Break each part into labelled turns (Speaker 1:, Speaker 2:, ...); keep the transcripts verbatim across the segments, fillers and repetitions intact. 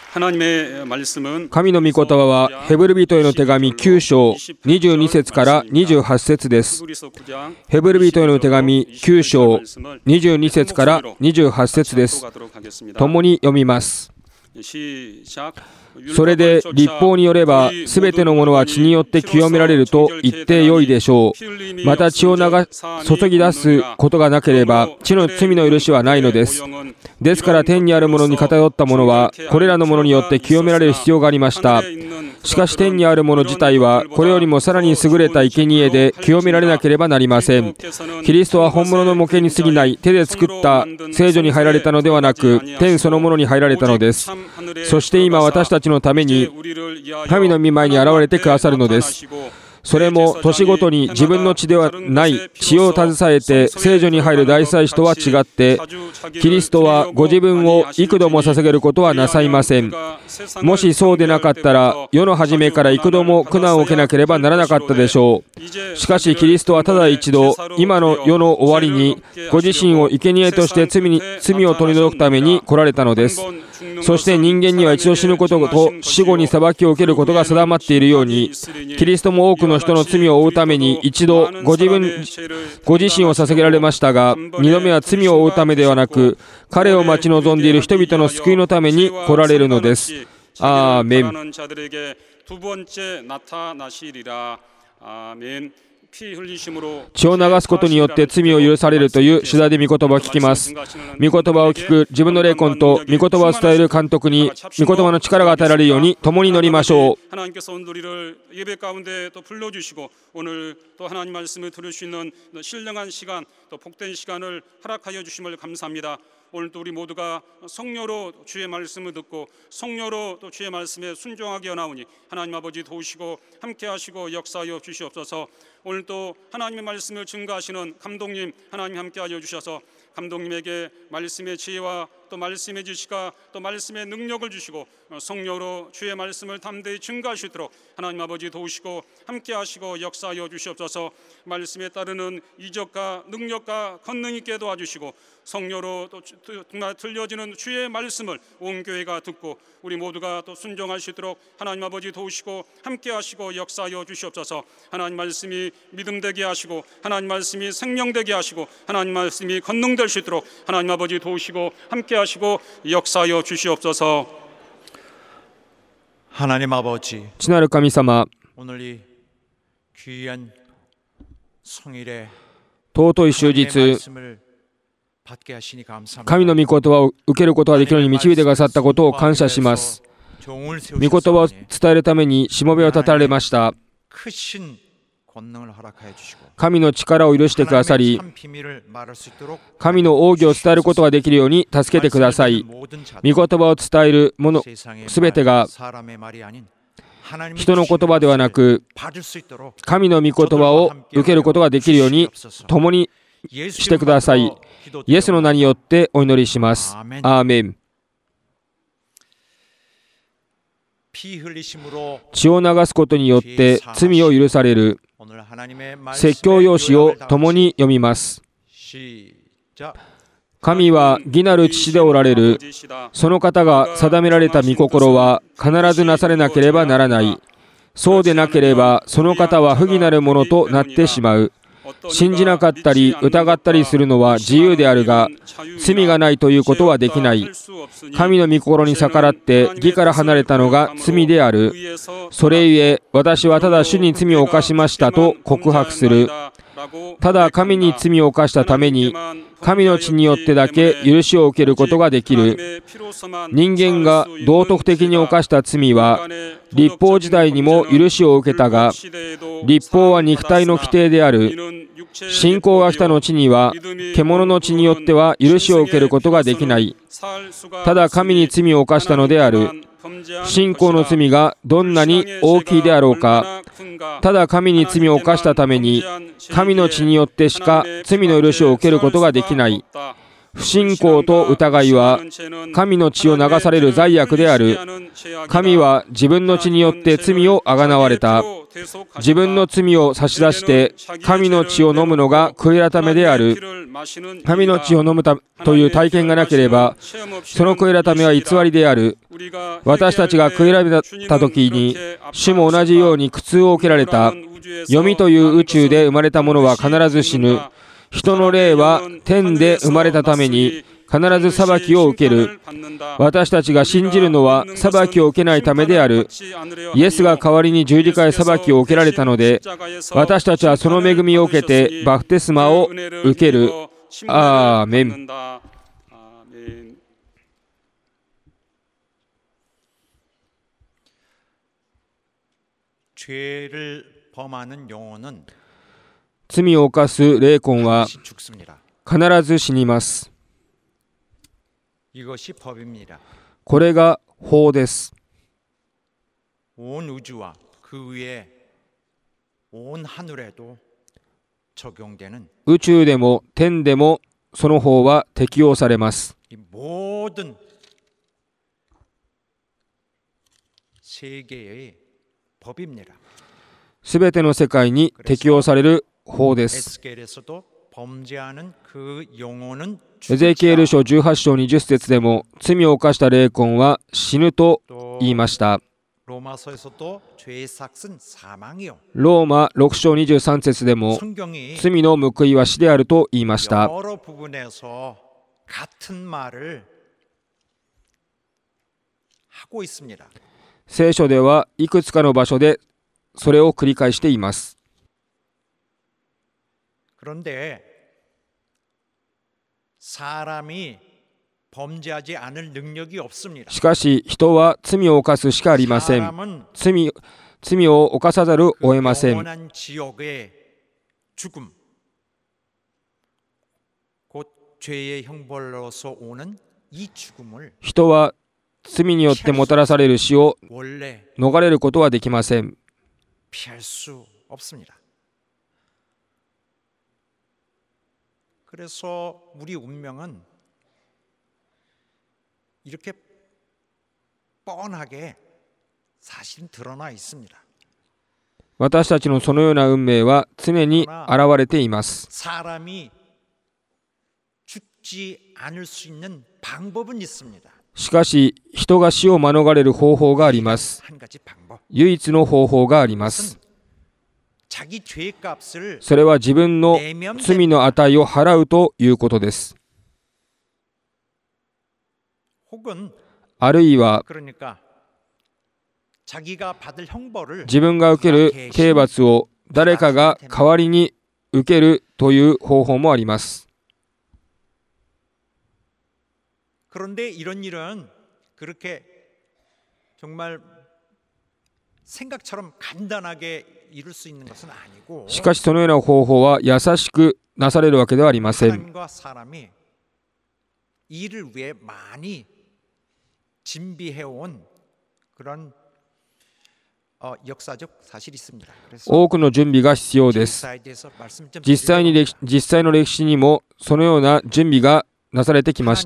Speaker 1: 神の御言葉はヘブル人への手紙きゅう章にじゅうに節からにじゅうはち節です。ヘブル人への手紙きゅう章にじゅうに節からにじゅうはち節です。共に読みます。それで律法によればすべてのものは血によって清められると言ってよいでしょう。また血を流注ぎ出すことがなければ血の罪の許しはないのです。ですから天にあるものに偏ったものはこれらのものによって清められる必要がありました。しかし天にあるもの自体はこれよりもさらに優れた生贄で清められなければなりません。キリストは本物の模型に過ぎない手で作った聖所に入られたのではなく天そのものに入られたのです。そして今私たちのために神の御前に現れてくださるのです。それも年ごとに自分の血ではない血を携えて聖所に入る大祭司とは違ってキリストはご自分を幾度も捧げることはなさいません。もしそうでなかったら世の初めから幾度も苦難を受けなければならなかったでしょう。しかしキリストはただ一度今の世の終わりにご自身を生贄として罪に罪を取り除くために来られたのです。そして人間には一度死ぬことと死後に裁きを受けることが定まっているようにキリストも多くの人の罪を負うために一度ご自分ご自身を捧げられましたが二度目は罪を負うためではなく彼を待ち望んでいる人々の救いのために来られるのです。アーメン。血を流すことによって罪を許されるという主題で御言葉を聞きます。御言葉を聞く自分の霊魂と御言葉を伝える監督に御言葉の力が与えられるように共に祈りましょう。
Speaker 2: 오늘도 우리 모두가 성령으로 주의 말씀을 듣고 성령으로 또 주의 말씀에 순종하게 하나오니 하나님 아버지 도우시고 함께하시고 역사하여 주시옵소서. 오늘도 하나님의 말씀을 증거하시는 감독님 하나님 함께하여 주셔서 감독님에게 말씀의 지혜와 또 말씀의 지식과 또 말씀의 능력을 주시고 성령으로 주의 말씀을 담대히 증거할 수 있도록 하나님 아버지 도우시고 함께하시고 역사하여 주시옵소서. 말씀에 따르는 이적과 능력과 권능 있게 도와주시고 성령으로 또 정말 들려지는 주의 말씀을 온 교회가 듣고 우리 모두가 또 순종할 수 있도록 하나님 아버지 도우시고 함께하시고 역사하여 주시옵소서. 하나님 말씀이 믿음 되게 하시고 하나님 말씀이 생명 되게 하시고 하나님 말씀이 권능 될 수 있도록 하나님 아버지 도우시고 함께하시고 역사하여 주시옵소서.
Speaker 3: 하나님 아버지,
Speaker 1: 父なる神様、
Speaker 3: 오늘 이 귀한 성일에
Speaker 1: 尊い終日神の御言葉を受けることができるように導いてくださったことを感謝します。御言葉を伝えるためにしもべを立てられました。神の力を許してくださり神の奥義を伝えることができるように助けてください。御言葉を伝えるものすべてが人の言葉ではなく神の御言葉を受けることができるように共にしてください。イエスの名によってお祈りします。アーメン。血を流すことによって罪を許される説教用紙を共に読みます。神は義なる父でおられる。その方が定められた御心は必ずなされなければならない。そうでなければその方は不義なるものとなってしまう。信じなかったり疑ったりするのは自由であるが罪がないということはできない。神の御心に逆らって義から離れたのが罪である。それゆえ私はただ主に罪を犯しましたと告白する。ただ神に罪を犯したために神の血によってだけ許しを受けることができる。人間が道徳的に犯した罪は律法時代にも許しを受けたが律法は肉体の規定である。信仰が来た後には獣の血によっては許しを受けることができない。ただ神に罪を犯したのである。信仰の罪がどんなに大きいであろうかただ神に罪を犯したために神の血によってしか罪の許しを受けることができない。不信仰と疑いは神の血を流される罪悪である。神は自分の血によって罪をあがなわれた。自分の罪を差し出して神の血を飲むのが悔い改めである。神の血を飲むという体験がなければその悔い改めは偽りである。 私たちが悔い改めた時に、主も同じように苦痛を受けられた。読みという宇宙で生まれた者は必ず死ぬ。人の霊は天で生まれたために必ず裁きを受ける。私たちが信じるのは裁きを受けないためである。イエスが代わりに十字架へ裁きを受けられたので、私たちはその恵みを受けてバプテスマを受ける。アーメン。罪を犯す霊魂は必ず死にます。これが法です。宇宙でも天でもその法は適用されます。すべての世界に適用される法です。エゼキエル書じゅうはち章にじゅっ節でも、罪を犯した霊魂は死ぬと言いました。ローマろく章にじゅうさん節でも、罪の報いは死であると言いました。聖書ではいくつかの場所でそれを繰り返しています。しかし人は罪を犯すしかありません。罪、罪を犯さざるを得ません。人は罪によってもたらされる死を逃れることはできません。
Speaker 3: 그래서우리운명은 이렇게 뻔하게 사실은 드러나 있습니다.
Speaker 1: 私たちのそのような運命は常に現れています。
Speaker 3: 사람이 죽지 않을 수 있는 방법은 있습니다.
Speaker 1: しかし人が死を免れる方法があります。唯一の方法があります。それは自分の罪の値を払うということです。あるいは自分が受ける刑罰を誰かが代わりに受けるという方法もあります。
Speaker 3: 그런데 이런 일은 그렇게 정말 생각처럼 간단하게 이룰 수 있는 것은 아니고
Speaker 1: しかしそのような方法は優しくなされるわけではありません。
Speaker 3: 하나님과 사람이 이를 위해 많이 준비해 온 그런 어, 역사적 사실이 있습니다.
Speaker 1: 多くの準備が必要です。実際に歴実際の歴史にもそのような準備がなされてきました。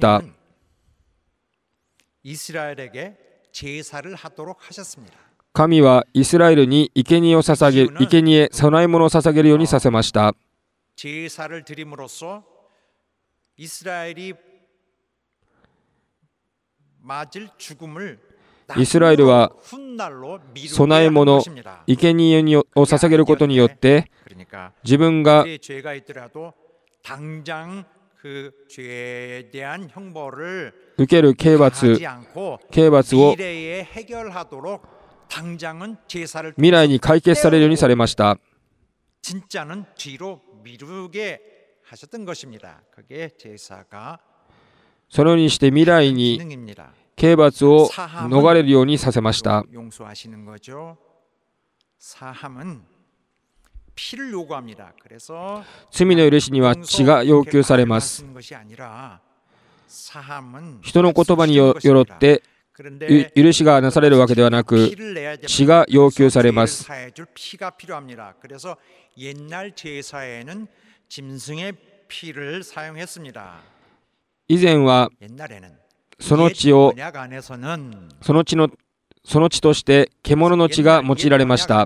Speaker 3: 이스라엘에게 제사를 하도록 하셨습니다.
Speaker 1: 神はイスラエルに生贄を捧げ、生贄、供え物を捧げるようにさせました。
Speaker 3: 제사를 드림으로써 이스라엘이 맞을 죽음을
Speaker 1: イスラエルは供え物、生贄を捧げることによって自分が 受ける刑罰、刑罰を未来に解決されるようにされました。そのようにして未来に刑罰を逃れるようにさせました。 罪の許しには血が要求されます。人の言葉によって許しがなされるわけではなく、血が要求されます。以前はその血をその血のその血として獣の血が用いられました。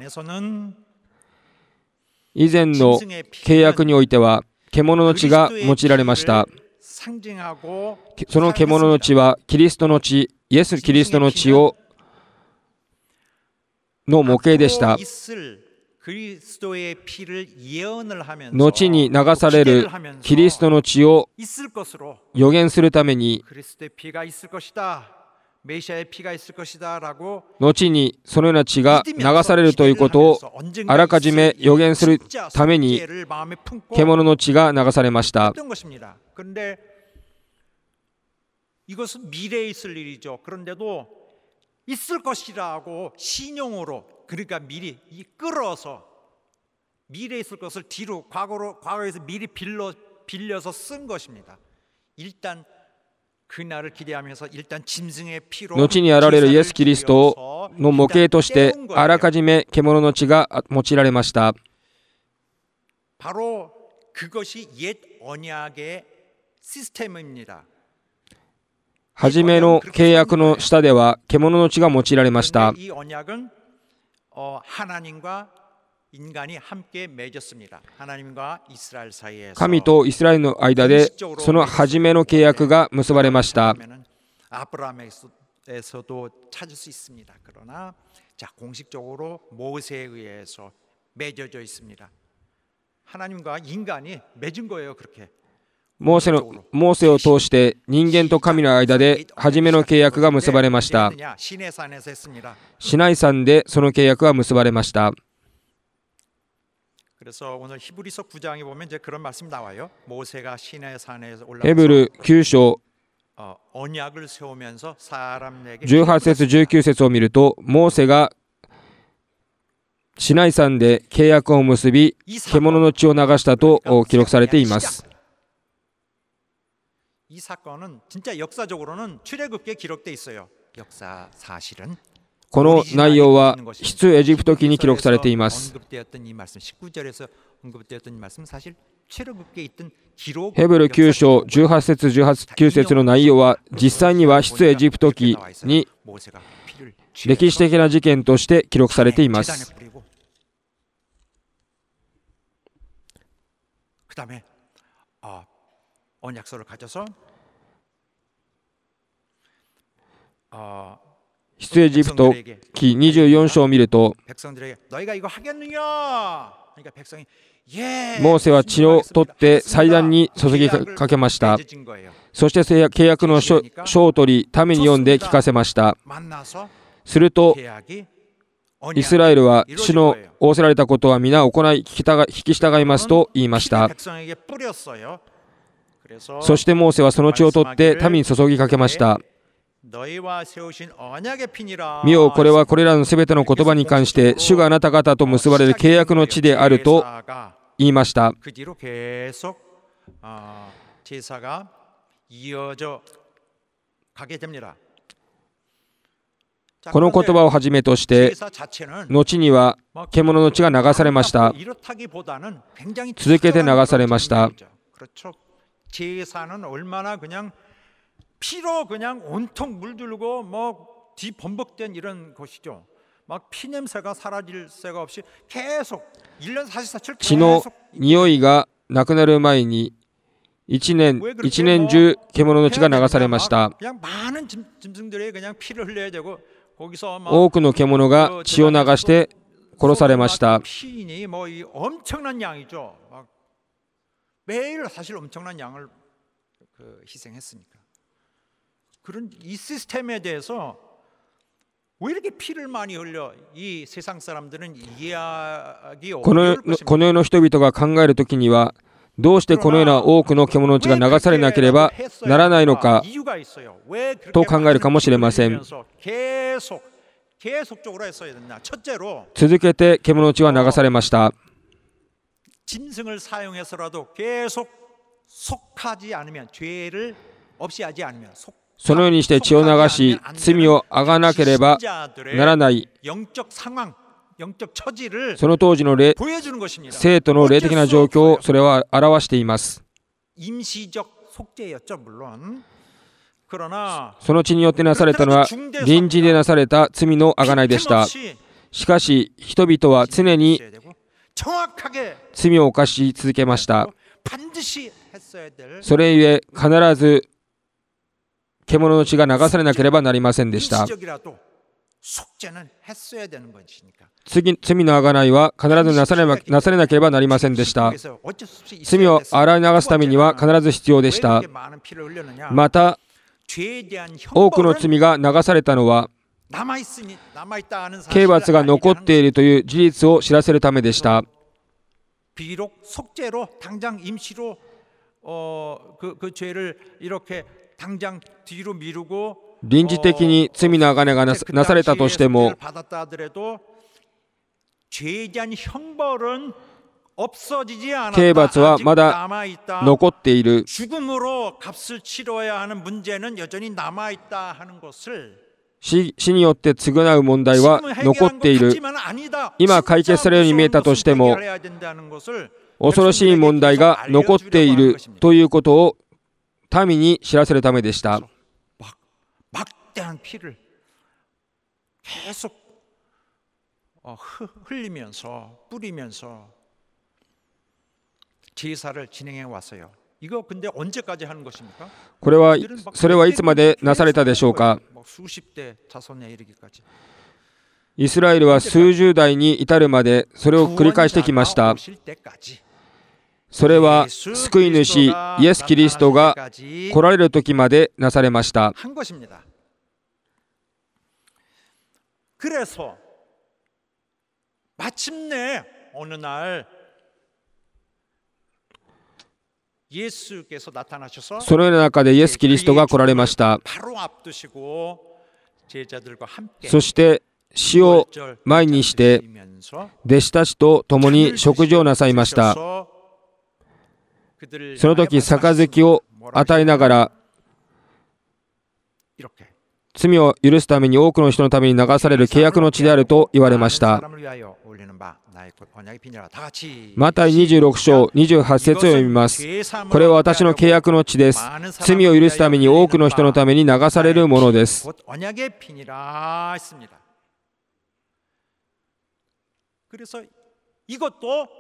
Speaker 1: 以前の契約においては獣の血が用いられました。その獣の血はキリストの血、 イエス・キリストの血をの模型でした。後に流されるキリストの血を予言するために、後にそのような血が流されるということをあらかじめ予言するために、獣の血が流されました。
Speaker 3: 이것은 미래에 있을 일이죠. 그런데도 있을 것이라고 신용으로, 그러니까 미리 끌어서 미래에 있을 것을 뒤로 과거로 과거에서 미리 빌려 빌려서 쓴 것입니다. 일단 그날을 기대하면서 일단 짐승의 피로
Speaker 1: 後に現れるイエス・キリストの模型としてあらかじめ獣の血が用いられました。
Speaker 3: 바로 그것이 옛 언약의 시스템입니다.
Speaker 1: 初めの契約の下では獣の血が用いられました。神とイスラエルの間でその初めの契約が結ばれました。 モーセのモーセを通して人間と神の間で初めの契約が結ばれました。シナイ山でその契約が結ばれました。ヘブルきゅう章じゅうはち節じゅうきゅう節を見ると、モーセがシナイ山で契約を結び獣の血を流したと記録されています。
Speaker 3: 이 사건은 진짜 역사적으로는 출애굽기에 기록돼 있어요. 역사 사실은
Speaker 1: この内容は出エジプト記に記録されています。
Speaker 3: 십구 절에서 언급되었던 이 말씀 사실 출애굽기에 있던
Speaker 1: ヘブルきゅう章じゅうはち節じゅうきゅう節の内容は実際には出エジプト記に歴史的な事件として記録されています。
Speaker 3: 그다음에 언약서를 가져서
Speaker 1: 出エジプト記にじゅうよん章を見ると、モーセは血を取って祭壇に注ぎかけました。そして契約の書を取り民に読んで聞かせました。するとイスラエルは主の仰せられたことは皆行い聞き従いますと言いました。 そしてモーセはその血を取って民に注ぎかけました。見よ、これはこれらのすべての言葉に関して主があなた方と結ばれる契約の地であると言いました。この言葉をはじめとして後には獣の血が流されました。続けて流されました。
Speaker 3: 제사는 얼마나 그냥 피로 그냥 온통 물들고 뭐 뒤범벅된 이런 것이죠. 막 피 냄새가 사라질 새가 없이 계속 일 년 사십사 일
Speaker 1: 血の匂いがなくなる前に一年一年中獣の血が流されました。多くの獣が血を流して殺されました。
Speaker 3: 매일 사실 엄청난 양을 그 희생했으니까. 그런 이 시스템에 대해서 왜 이렇게 피를 많이 흘려? 이 세상 사람들은 이해하기 어려울 것입니다.
Speaker 1: この世の人々が考えるときには、どうしてこのような多くの獣の血が流されなければならないのかと考えるかもしれません。続けて獣の血は流されました。
Speaker 3: 짐승을 사용해서라도 계속 속하지 않으면 죄를 없이 하지 않으면
Speaker 1: そのようにして血を流し罪をあがなければならないその当時の生徒の霊的な状況をそれは表しています。その血によってなされたのは臨時でなされた罪のあがないでした。しかし人々は常に罪を犯し続けました。それゆえ必ず獣の血が流されなければなりませんでした。
Speaker 3: 일시적이라도 속죄는 했어야 되는 것이니까.
Speaker 1: 次罪の贖いは必ずなされななされなければなりませんでした。
Speaker 3: 그래서 어쩔 수 없이
Speaker 1: 罪
Speaker 3: 있어야
Speaker 1: を
Speaker 3: 됐어요.
Speaker 1: 洗い流すためには必ず必要でし
Speaker 3: 왜
Speaker 1: た。
Speaker 3: 이렇게 많은 피를 흘렸느냐?
Speaker 1: また
Speaker 3: 죄에 대한
Speaker 1: 多くの
Speaker 3: 형벌은
Speaker 1: 罪が流されたのは
Speaker 3: 남아있으니 남아있다 하는
Speaker 1: 刑
Speaker 3: 사실을
Speaker 1: 罰が
Speaker 3: 알게
Speaker 1: 残っ
Speaker 3: 하는
Speaker 1: ているという事実を知らせるためでした。
Speaker 3: 비록 속죄로 당장 임시로 어, 그, 그 죄를 이렇게 당장 뒤로 미루고
Speaker 1: 臨時的に罪の贖いがなさなされたとしても
Speaker 3: 받았다 하더라도 죄에 대한 형벌은 없어지지 않았다.
Speaker 1: 刑罰は
Speaker 3: 아직
Speaker 1: まだ
Speaker 3: 남아있다.
Speaker 1: 残っている。
Speaker 3: 죽음으로 값을 치러야 하는 문제는 여전히 남아있다 하는 것을
Speaker 1: 死, 死によって償う問題は残っている。今解決されるように見えたとしても恐ろしい問題が残っているということを民に知らせるためでした。
Speaker 3: 막대한 피를 계속 흘리면서 뿌리면서 제사를 진행해 왔어요. 이거 근데 언제까지 하는 것입니까?
Speaker 1: これはそれはいつまでなされたでしょうか。
Speaker 3: 수십 대 자손에 이르기까지.
Speaker 1: イスラエルは数十代に至るまでそれを繰り返してきました。 それは救い主イエス・キリストが来られる時までなされました。
Speaker 3: 그래서 마침내 어느 날 예수께서 나타나셔서
Speaker 1: そのような中でイエス・キリストが来られました。
Speaker 3: 바로 앞두시고 제자들과 함께
Speaker 1: そして死を前にして弟子たちと共に食事をなさいました。 その時杯を与えながら罪を許すために多くの人のために流される契約の血であると言われました。マタイにじゅうろく章にじゅうはち節を読みます。これは私の契約の血です。罪を許すために多くの人のために流されるものです。
Speaker 3: 그래서 이것도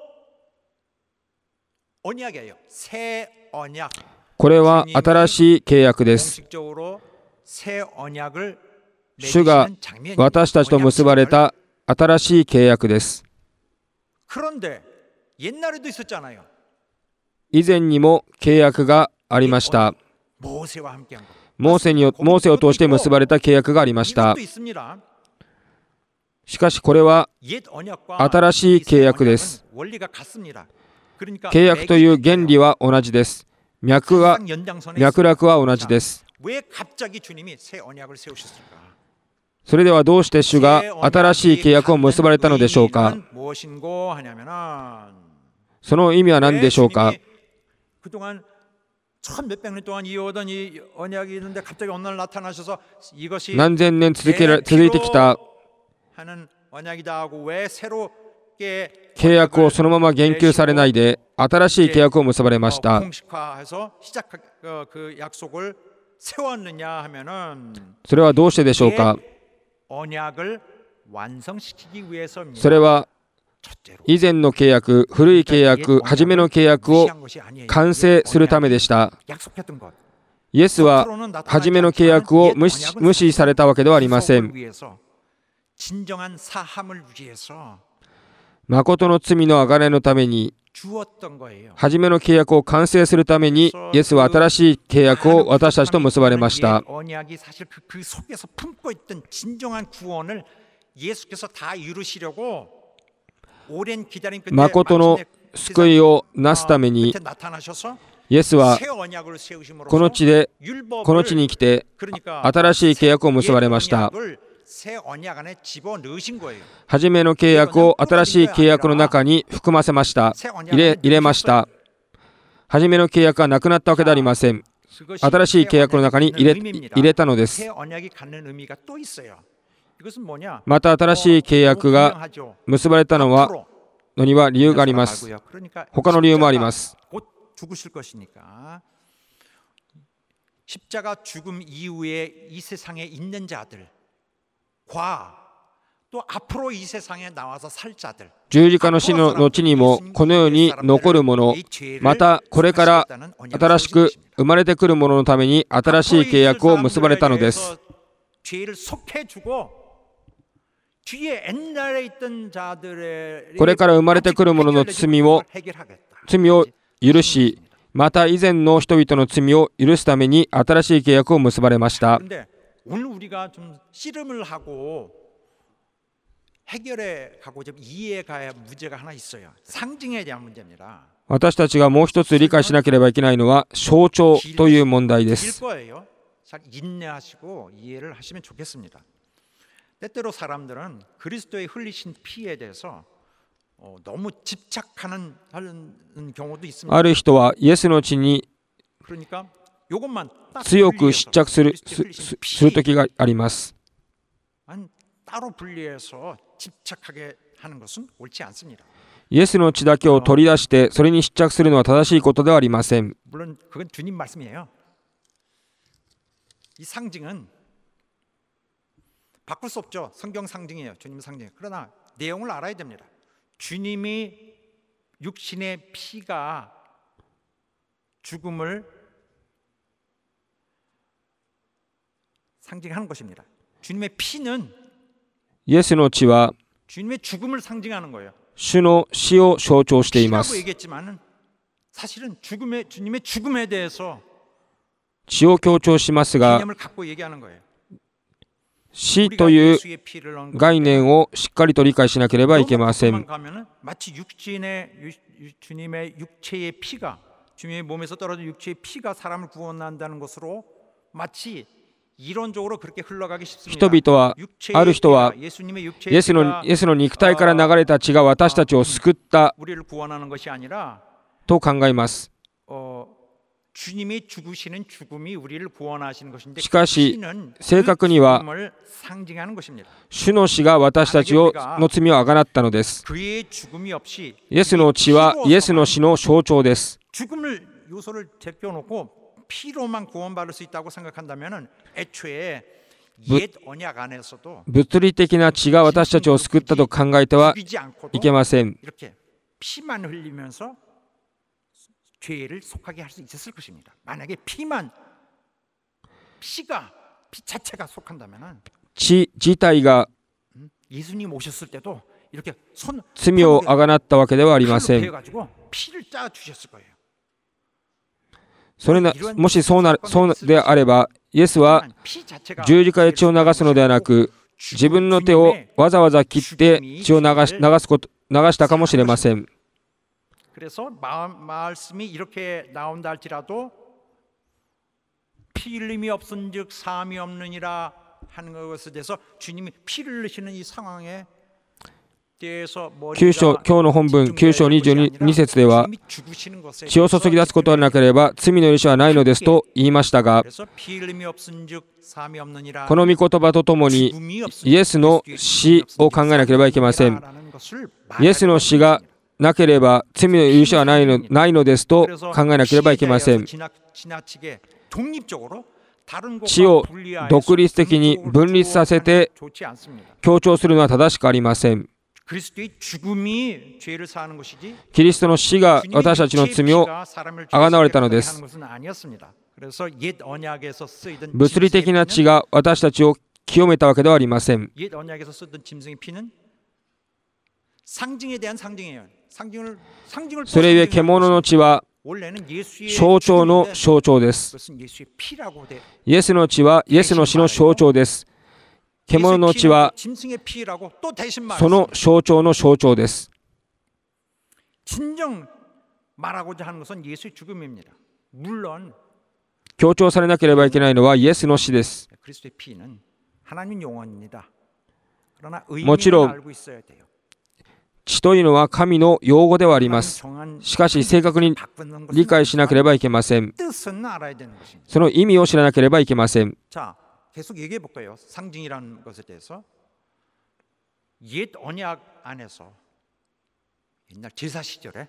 Speaker 3: 언약이에요. 새 언약.
Speaker 1: これは新しい契約です。
Speaker 3: 공식적으로 새 언약을
Speaker 1: 主が私たちと結ばれた新しい契約です。
Speaker 3: 그런데 옛날에도 있었잖아요.
Speaker 1: 以前にも契約がありました。
Speaker 3: 모세와 함께한 거.
Speaker 1: モーセによモーセを通して結ばれた契約がありました。
Speaker 3: 이것도 있습니다.
Speaker 1: しかしこれは
Speaker 3: 옛 언약과
Speaker 1: 新しい契約です。
Speaker 3: 원리가 같습니다. 그러니까
Speaker 1: 契約という原理は同じです。脈は脈絡は同じです。
Speaker 3: 왜 갑자기 주님이 새 언약을 세우셨을까?
Speaker 1: それではどうして主が新しい契約を結ばれたのでしょうか。その意味は何でしょうか。
Speaker 3: 그동안 천몇백 년 동안 이어오던 이 언약이 있는데 갑자기 어느 날 나타나셔서 이것이
Speaker 1: 何千年続けら続いてきた
Speaker 3: 하는 언약이다 하고 왜 새롭게
Speaker 1: 契約をそのまま言及されないで新しい契約を結ばれました。
Speaker 3: 공식화해서 시작 그 약속을 세웠느냐 하면은
Speaker 1: それはどうしてでしょうか。
Speaker 3: 언약을 완성시키기 위해서입니다.
Speaker 1: それは以前の契約、古い契約、初めの契約を完成するためでした。 イエスは初めの契約を無視、無視されたわけではありません。 誠の罪の贖いのために初めの契約を完成するためにイエスは新しい契約を私たちと結ばれました。 誠の救いをなすためにイエスはこの地でこの地に来て新しい契約を結ばれました。 初めの契約を新しい契約の中に含ませました。入れ、入れました。初めの契約はなくなったわけではありません。新しい契約の中に入れ、入れたのです。 また新しい契約が結ばれたのはのには理由があります。他の理由もあります。
Speaker 3: 십자가 죽음 이후에 이 세상에 있는 자들과 또 앞으로 이 세상에 나와서 살 자들
Speaker 1: 十字架の死の後にもこの世に残るもの、またこれから新しく生まれてくるもののために新しい契約を結ばれたのです。
Speaker 3: 죄를 속해주고 뒤에 옛날에 있던 자들의
Speaker 1: これから生まれてくるものの罪を
Speaker 3: 해결하겠다.
Speaker 1: 罪を許し、また以前の人々の罪を許すために新しい契約を結ばれました。
Speaker 3: 그런데 오늘 우리가 좀 씨름을 하고 해결해 가고 좀 이해해 가야 문제가 하나 있어요. 상징에 대한 문제입니다.
Speaker 1: 私たちがもう一つ理解しなければいけないのは象徴という問題で
Speaker 3: 길
Speaker 1: す。
Speaker 3: 거예요. 잘 인내하시고 이해를 하시면 좋겠습니다. 때때로 사람들은 그리스도의 흘리신 피에 대해서 어, 너무 집착하는 하는 경우도 있습니다.
Speaker 1: ある人はイエスの血に
Speaker 3: 그러니까 이것만 딱
Speaker 1: 強く
Speaker 3: 분리해서
Speaker 1: 執着する
Speaker 3: 그리스도의
Speaker 1: す
Speaker 3: 흘리신
Speaker 1: す
Speaker 3: 피
Speaker 1: する時があります。
Speaker 3: 만 따로 분리해서 집착하게 하는 것은 옳지 않습니다.
Speaker 1: イエスの血だけを取り出してそれに執着するのは正しいことではありません。
Speaker 3: 물론 그건 주님 말씀이에요. 이 상징은 바꿀 수 없죠. 성경 상징이에요. 주님 상징. 그러나 내용을 알아야 됩니다. 주님이 육신의 피가 죽음을 상징하는 것입니다. 주님의 피는
Speaker 1: イエスの血は
Speaker 3: 주님의 죽음을 상징하는 거예요.
Speaker 1: 主の死を象徴していま
Speaker 3: 피라고
Speaker 1: す。
Speaker 3: 얘기했지만은 사실은 죽음의 주님의 죽음에 대해서
Speaker 1: 死を強調しますが、
Speaker 3: 개념을 갖고 얘기하는 거예요.
Speaker 1: 死という概念をしっかりと理解しなければいけません。
Speaker 3: 가면은 마치 육신의 주님의 육체의 피가 주님의 몸에서 떨어진 육체의 피가 사람을 구원한다는 것으로 마치 이론적으로 그렇게 흘러가기 쉽습니다.
Speaker 1: 人々はある人は
Speaker 3: 예수님의
Speaker 1: イ
Speaker 3: 육체의
Speaker 1: エスの
Speaker 3: 피가
Speaker 1: イエスの肉体から流れた血が私たちを救った
Speaker 3: 우리를 구원하는 것이 아니라
Speaker 1: と考えます。
Speaker 3: 어, 주님이 죽으시는 죽음이 우리를 구원하시는 것인데
Speaker 1: しかし
Speaker 3: 피는
Speaker 1: 正確には
Speaker 3: 죽음을 상징하는 것입니다.
Speaker 1: 主の死が私たちをの罪をあがなったのです。
Speaker 3: 그의 죽음이 없이
Speaker 1: イエスの血はイエスの死の象徴です。
Speaker 3: 죽음을 요소를 제껴놓고 피로만 구원받을 수 있다고 생각한다면은 애초에 옛 언약 안에서도
Speaker 1: 物理的な血が私たちを救ったと考えては
Speaker 3: 죽이지 않고도
Speaker 1: いけません。
Speaker 3: 이렇게 피만 흘리면서 죄를 속하게 할 수 있었을 것입니다. 만약에 피만 피가 피 자체가 속한다면은
Speaker 1: 血自体が
Speaker 3: 예수님 오셨을 때도 이렇게 손
Speaker 1: 罪をあがなったわけではありません。
Speaker 3: 가지고 피를 짜 주셨을 거예요.
Speaker 1: それなもしそうなそうであれば、イエスは
Speaker 3: 피 자체가
Speaker 1: 十字架で血を流すのではなく、自分の手をわざわざ切って血を流し流すこと流したかもしれません。
Speaker 3: 그래서 말씀이 이렇게 나온다 할지라도 피 흘림이 없은즉 사함이 없느니라 하는 것에 대해서 주님이 피를 흘리시는 이 상황에 대해서
Speaker 1: きゅう章、今日の本文きゅう章にじゅうに節では、血を注ぎ出すことがなければ罪の許しはないのですと言いましたが、この御言葉とともにイエスの死を考えなければいけません。イエスの死がなければ罪の許しはないの、ないのですと考えなければいけません。血を独立的に分立させて強調するのは正しくありません。 キリストの死が私たちの罪をあがなわれたのです。物理的な血が私たちを清めたわけではありません。それゆえ獣の血は象徴の象徴です。イエスの血はイエスの死の象徴です。獣の血はその象徴の象徴です。 強調されなければいけないのはイエスの死です。もちろん血というのは神の用語ではあります。しかし正確に理解しなければいけません。その意味を知らなければいけません。
Speaker 3: 계속 얘기해 볼까요? 상징이라는 것에 대해서 옛 언약 안에서 옛날 제사 시절에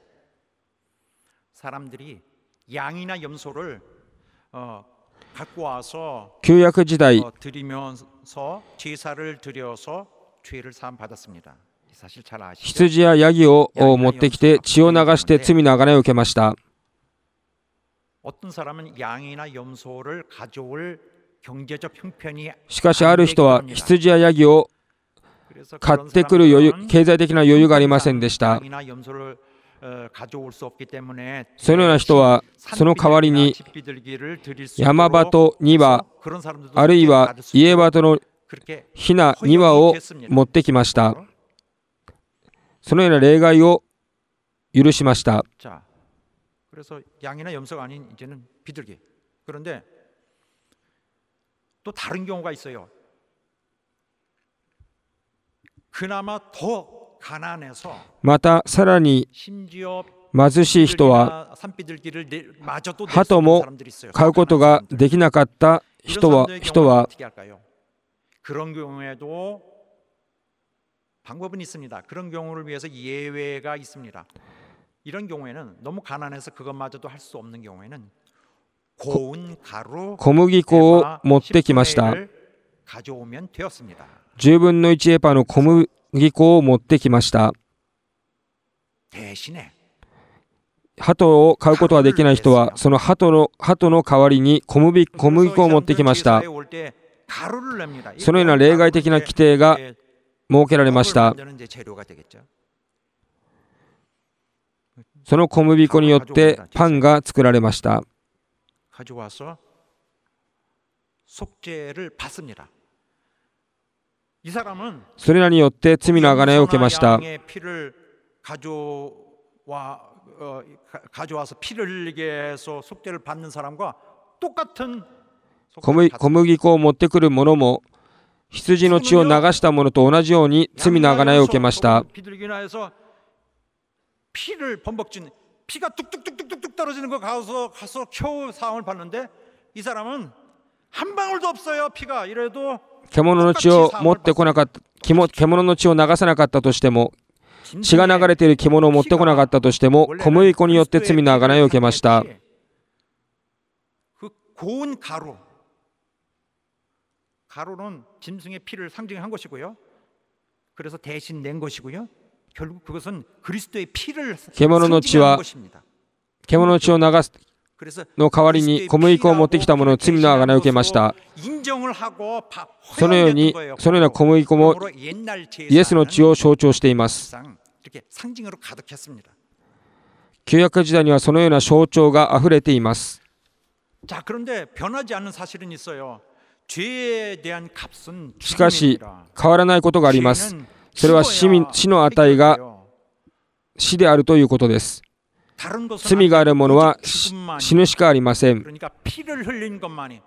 Speaker 3: 사람들이 양이나 염소를 어, 갖고 와서
Speaker 1: 旧約時代
Speaker 3: 어, 드리면서 제사를 드려서 죄를 사함 받았습니다. 이 사실 잘 아시죠?
Speaker 1: 羊やヤギを持ってきて血を流して罪の贖いを受けました。
Speaker 3: 어떤 사람은 양이나 염소를 가져올 경제적 형편이
Speaker 1: しかしある人は羊やヤギを買ってくる余裕、経済的な余裕がありませんでした。
Speaker 3: 양이나 염소를 어, 가져올 수 없기 때문에
Speaker 1: そのような人はその代わりに 山場と庭、あるいは家端のひな、庭を持ってきました。そのような例外を許しました。
Speaker 3: 자, 그래서 양이나 염소가 아닌 이제는 비둘기. 그런데 또 다른 경우가 있어요. 그나마 더 가난해서
Speaker 1: またさらに
Speaker 3: 심지어
Speaker 1: 貧しい人は
Speaker 3: 산비둘기를 내- 마저도 낼 수
Speaker 1: 鳩
Speaker 3: 없는
Speaker 1: も
Speaker 3: 사람들이 있어요.
Speaker 1: 買うことができなかった人
Speaker 3: 이런
Speaker 1: は
Speaker 3: 사람들의
Speaker 1: 人
Speaker 3: 경우는
Speaker 1: は
Speaker 3: 어떻게 할까요? 그런 경우에도 방법은 있습니다. 그런 경우를 위해서 예외가 있습니다. 이런 경우에는 너무 가난해서 그것마저도 할 수 없는 경우에는 고운 가루
Speaker 1: 小麦粉を持ってきました。
Speaker 3: 가져오면 되었습니다.
Speaker 1: じゅうぶんのいちエパの小麦粉を持ってきました。
Speaker 3: 대신에
Speaker 1: 鳩を買うことができない人はその鳩の鳩の代わりに小麦小麦粉を持ってきました。
Speaker 3: 제사에 올 때 가루를 냅니다.
Speaker 1: そのような例外的な規定が
Speaker 3: 이제
Speaker 1: 設けられました。
Speaker 3: 만드는 이제 재료가 되겠죠.
Speaker 1: その小麦粉によってパンが作られました。
Speaker 3: 가져와서 속죄를 받습니다. 이 사람은
Speaker 1: それらによって罪の贖いを受けました。
Speaker 3: 양의 피를 가져와 어, 가- 가져와서 피를 흘리게 해서 속죄를 받는 사람과 똑같은
Speaker 1: 小麦
Speaker 3: 속죄를
Speaker 1: 小麦粉を持ってくる者も羊の血を流した者と同じように罪の贖いを受けました。
Speaker 3: 비둘기나 해서 피를 범벅진 피가 뚝뚝뚝뚝뚝 떨어지는 거 가서 가서 겨우 사함을 받는데 이 사람은 한 방울도 없어요. 피가 이래도
Speaker 1: 獣の血を持ってこなかった獣獣の血を流さなかったとしても血が流れている着物を持ってこなかったとしても小麦粉によって罪の贖いを受けました。
Speaker 3: 그 고운 가루 가루는 짐승의 피를 상징한 것이고요. 그래서 대신 낸 것이고요. 결국 그것은 그리스도의 피를
Speaker 1: 獣の血は
Speaker 3: 상징하는 것입니다.
Speaker 1: 獣の血を流す
Speaker 3: 그래서
Speaker 1: の代わりに小麦粉を持ってきた者の罪の贖いを受けました。
Speaker 3: 인정을 하고
Speaker 1: そのようにそのような小麦粉も
Speaker 3: 그러므로 옛날
Speaker 1: イエスの血を象徴しています。
Speaker 3: 제사는 이렇게 상징으로 가득했습니다.
Speaker 1: 旧約時代にはそのような象徴があふれています。
Speaker 3: 자, 그런데 변하지 않는 사실은 있어요. 죄에 대한 값은
Speaker 1: しかし
Speaker 3: 죽음입니다.
Speaker 1: 変わらないことがあります。
Speaker 3: 죄는
Speaker 1: それは死み
Speaker 3: 죽어야
Speaker 1: 死の値が
Speaker 3: 해결돼요.
Speaker 1: 死であるということです。
Speaker 3: 다른 것은
Speaker 1: 罪がある者は
Speaker 3: 오직
Speaker 1: 死
Speaker 3: 죽음만이.
Speaker 1: 死ぬしかありません。
Speaker 3: 그러니까 피를 흘린 것만이.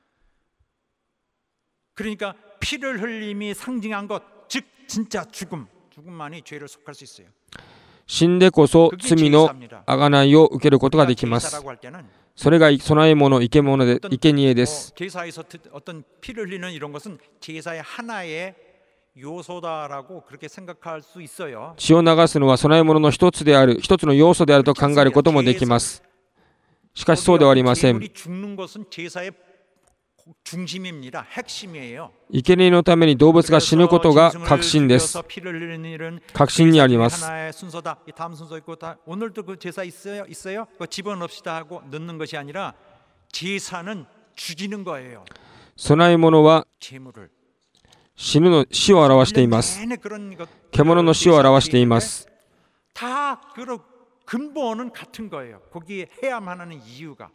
Speaker 3: 그러니까 피를 흘림이 상징한 것, 즉 진짜 죽음, 죽음만이 죄를 속할 수 있어요.
Speaker 1: 死んでこそ
Speaker 3: 그게
Speaker 1: 罪の
Speaker 3: 제사입니다.
Speaker 1: 贖いを受けることができます。
Speaker 3: 제사라고 할 때는
Speaker 1: それが供え物、生け物で、
Speaker 3: 어떤
Speaker 1: 生贄です。
Speaker 3: 뭐 제사에서 어떤 피를 흘리는 이런 것은 제사의 하나의 요소다라고 그렇게 생각할 수 있어요.
Speaker 1: 血を流すのは供え物の一つである、一つの要素であると考えることもできます。しかしそうではありません。
Speaker 3: 제물이 죽는 것은 제사의 중심입니다. 핵심이에요.
Speaker 1: 生贄のために動物が死ぬことが
Speaker 3: 짐승을
Speaker 1: 核心です。
Speaker 3: 죽여서 피를 흘리는 일은
Speaker 1: 核心にあります。
Speaker 3: 하나의 순서다. 이 다음 순서 있고 다 오늘도 그 제사 있어요? 있어요? 그거 집어넣읍시다 하고 넣는 것이 아니라 제사는 죽이는 거예요.
Speaker 1: 供え物は
Speaker 3: 제물을
Speaker 1: 死ぬの死を表しています。
Speaker 3: 내내 그런 것,
Speaker 1: 獣の死を表しています。
Speaker 3: 다 그 근본은 같은 거예요. 거기에 해야만 하는 이유가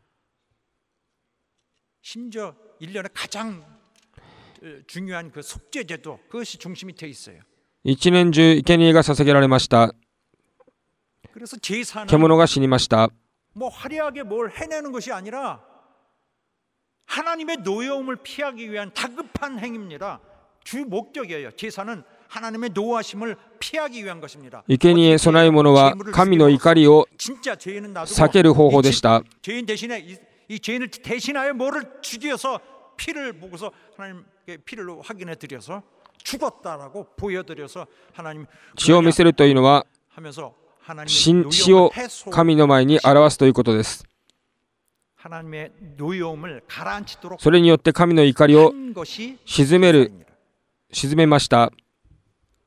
Speaker 3: 심지어 일 년에 가장 중요한 그 속죄제도 그것이 중심이 돼 있어요.
Speaker 1: 一年中生贄が捧げられました。
Speaker 3: 그래서 제사는
Speaker 1: 獣が死にました。
Speaker 3: 뭐 화려하게 뭘 해내는 것이 아니라 하나님의 노여움을 피하기 위한 다급한 행위입니다. 주 목적이에요. 제사는 하나님의 노하심을 피하기 위한 것입니다.
Speaker 1: 生贄供え物は神の怒りを
Speaker 3: 진짜 죄인은 놔두고
Speaker 1: 避ける方法でした。
Speaker 3: 죄인 대신에 이, 이 죄인을 대신하여 뭐를 죽여서 피를 보고서 하나님께 피를 확인해 드려서 죽었다라고 보여드려서 하나님
Speaker 1: 血を見せるというのは
Speaker 3: 하면서
Speaker 1: 死
Speaker 3: 하나님의
Speaker 1: 死を
Speaker 3: 노여움을 해소
Speaker 1: 神の前に表すということです。
Speaker 3: 하나님의 노여움을 가라앉히도록
Speaker 1: それによって神の怒りを
Speaker 3: 한 것이
Speaker 1: 沈める
Speaker 3: 제사입니다.
Speaker 1: 沈めました。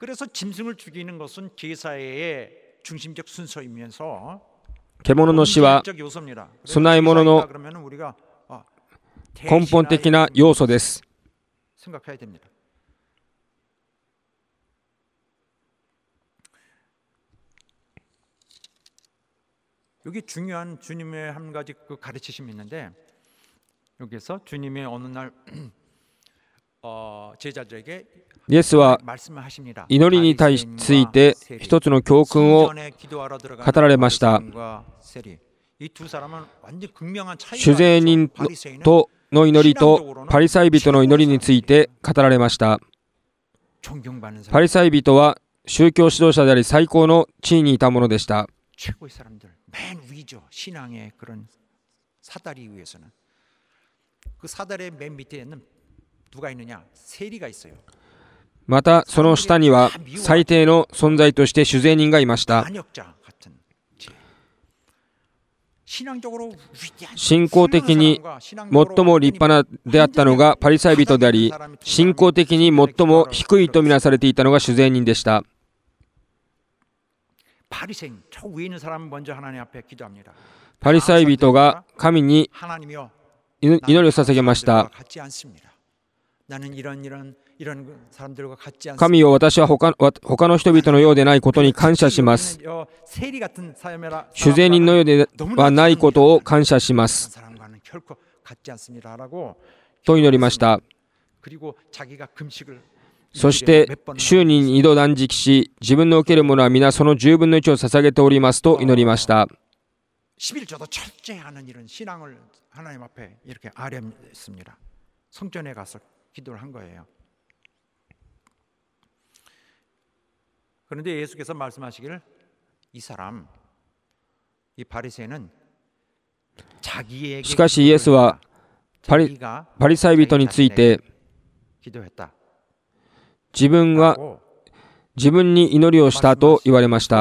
Speaker 3: 그래서 짐승을 죽이는 것은 제사의 중심적 순서이면서
Speaker 1: 獣の死は
Speaker 3: 본질적 요소입니다.
Speaker 1: 供え物の
Speaker 3: 그러면 우리가 아,
Speaker 1: 根本的な要素です。
Speaker 3: 생각해야 됩니다. 여기 중요한 주님의 한 가지 그 가르치심이 있는데 여기서 주님의 어느 날 어, 제자들에게
Speaker 1: イエスは
Speaker 3: 말씀을 하십니다.
Speaker 1: 祈りに対しついて一つの教訓を
Speaker 3: 성전에 기도하러 들어가는
Speaker 1: 語られました。
Speaker 3: 바리새인과 세리. 이 두 사람은 완전 극명한 차이가
Speaker 1: 主税人
Speaker 3: 있죠. 바리새인은
Speaker 1: との祈りとパリサイ人の祈りについて語られました。
Speaker 3: 존경받는
Speaker 1: パリ
Speaker 3: 사람,
Speaker 1: サイ人は宗教指導者であり最高の地位にいたものでした。
Speaker 3: 최고의 사람들, 맨 위죠. 신앙의 그런 사다리 위에서는 그 사다리의 맨 밑에는 누가 있느냐? 세리가 있어요.
Speaker 1: またその下には最低の存在として主税人がいました。
Speaker 3: 반역자 같은 신앙적으로
Speaker 1: 信仰的に最も立派なであったのがパリサイ人であり、信仰的に最も低いとみなされていたのが主税人でした。
Speaker 3: 바리새인 저 위에 있는 사람은 먼저 하나님 앞에 기도합니다.
Speaker 1: パリサイ人が神に
Speaker 3: 하나님이여
Speaker 1: 祈りを捧げました。
Speaker 3: 같지 않습니다. 나는 이런 이런 이런 사람들과 같지 않습니다.
Speaker 1: 神よ、私は他他の人々のようでないことに感謝します。
Speaker 3: 세리 같은 사람이라
Speaker 1: 主税人のようではないことを感謝します。
Speaker 3: 사람과는 결코 같지 않습니다라고
Speaker 1: と祈りました。
Speaker 3: 그리고 자기가 금식을
Speaker 1: そして週ににど断食し、自分の受けるものは皆そのじゅうぶんのいちを捧げておりますと祈りました。
Speaker 3: 십일조도 철저히 하는 이런 신앙을 하나님 앞에 이렇게 아뢰었습니다. 성전에 가서 기도를 한 거예요. 그런데 예수께서 말씀하시기를 이 사람, 이 바리새인은 자기에게
Speaker 1: しかしイエスはパリ、パリサイ人について
Speaker 3: 기도했다.
Speaker 1: 自分は自分に祈りをしたと言われました。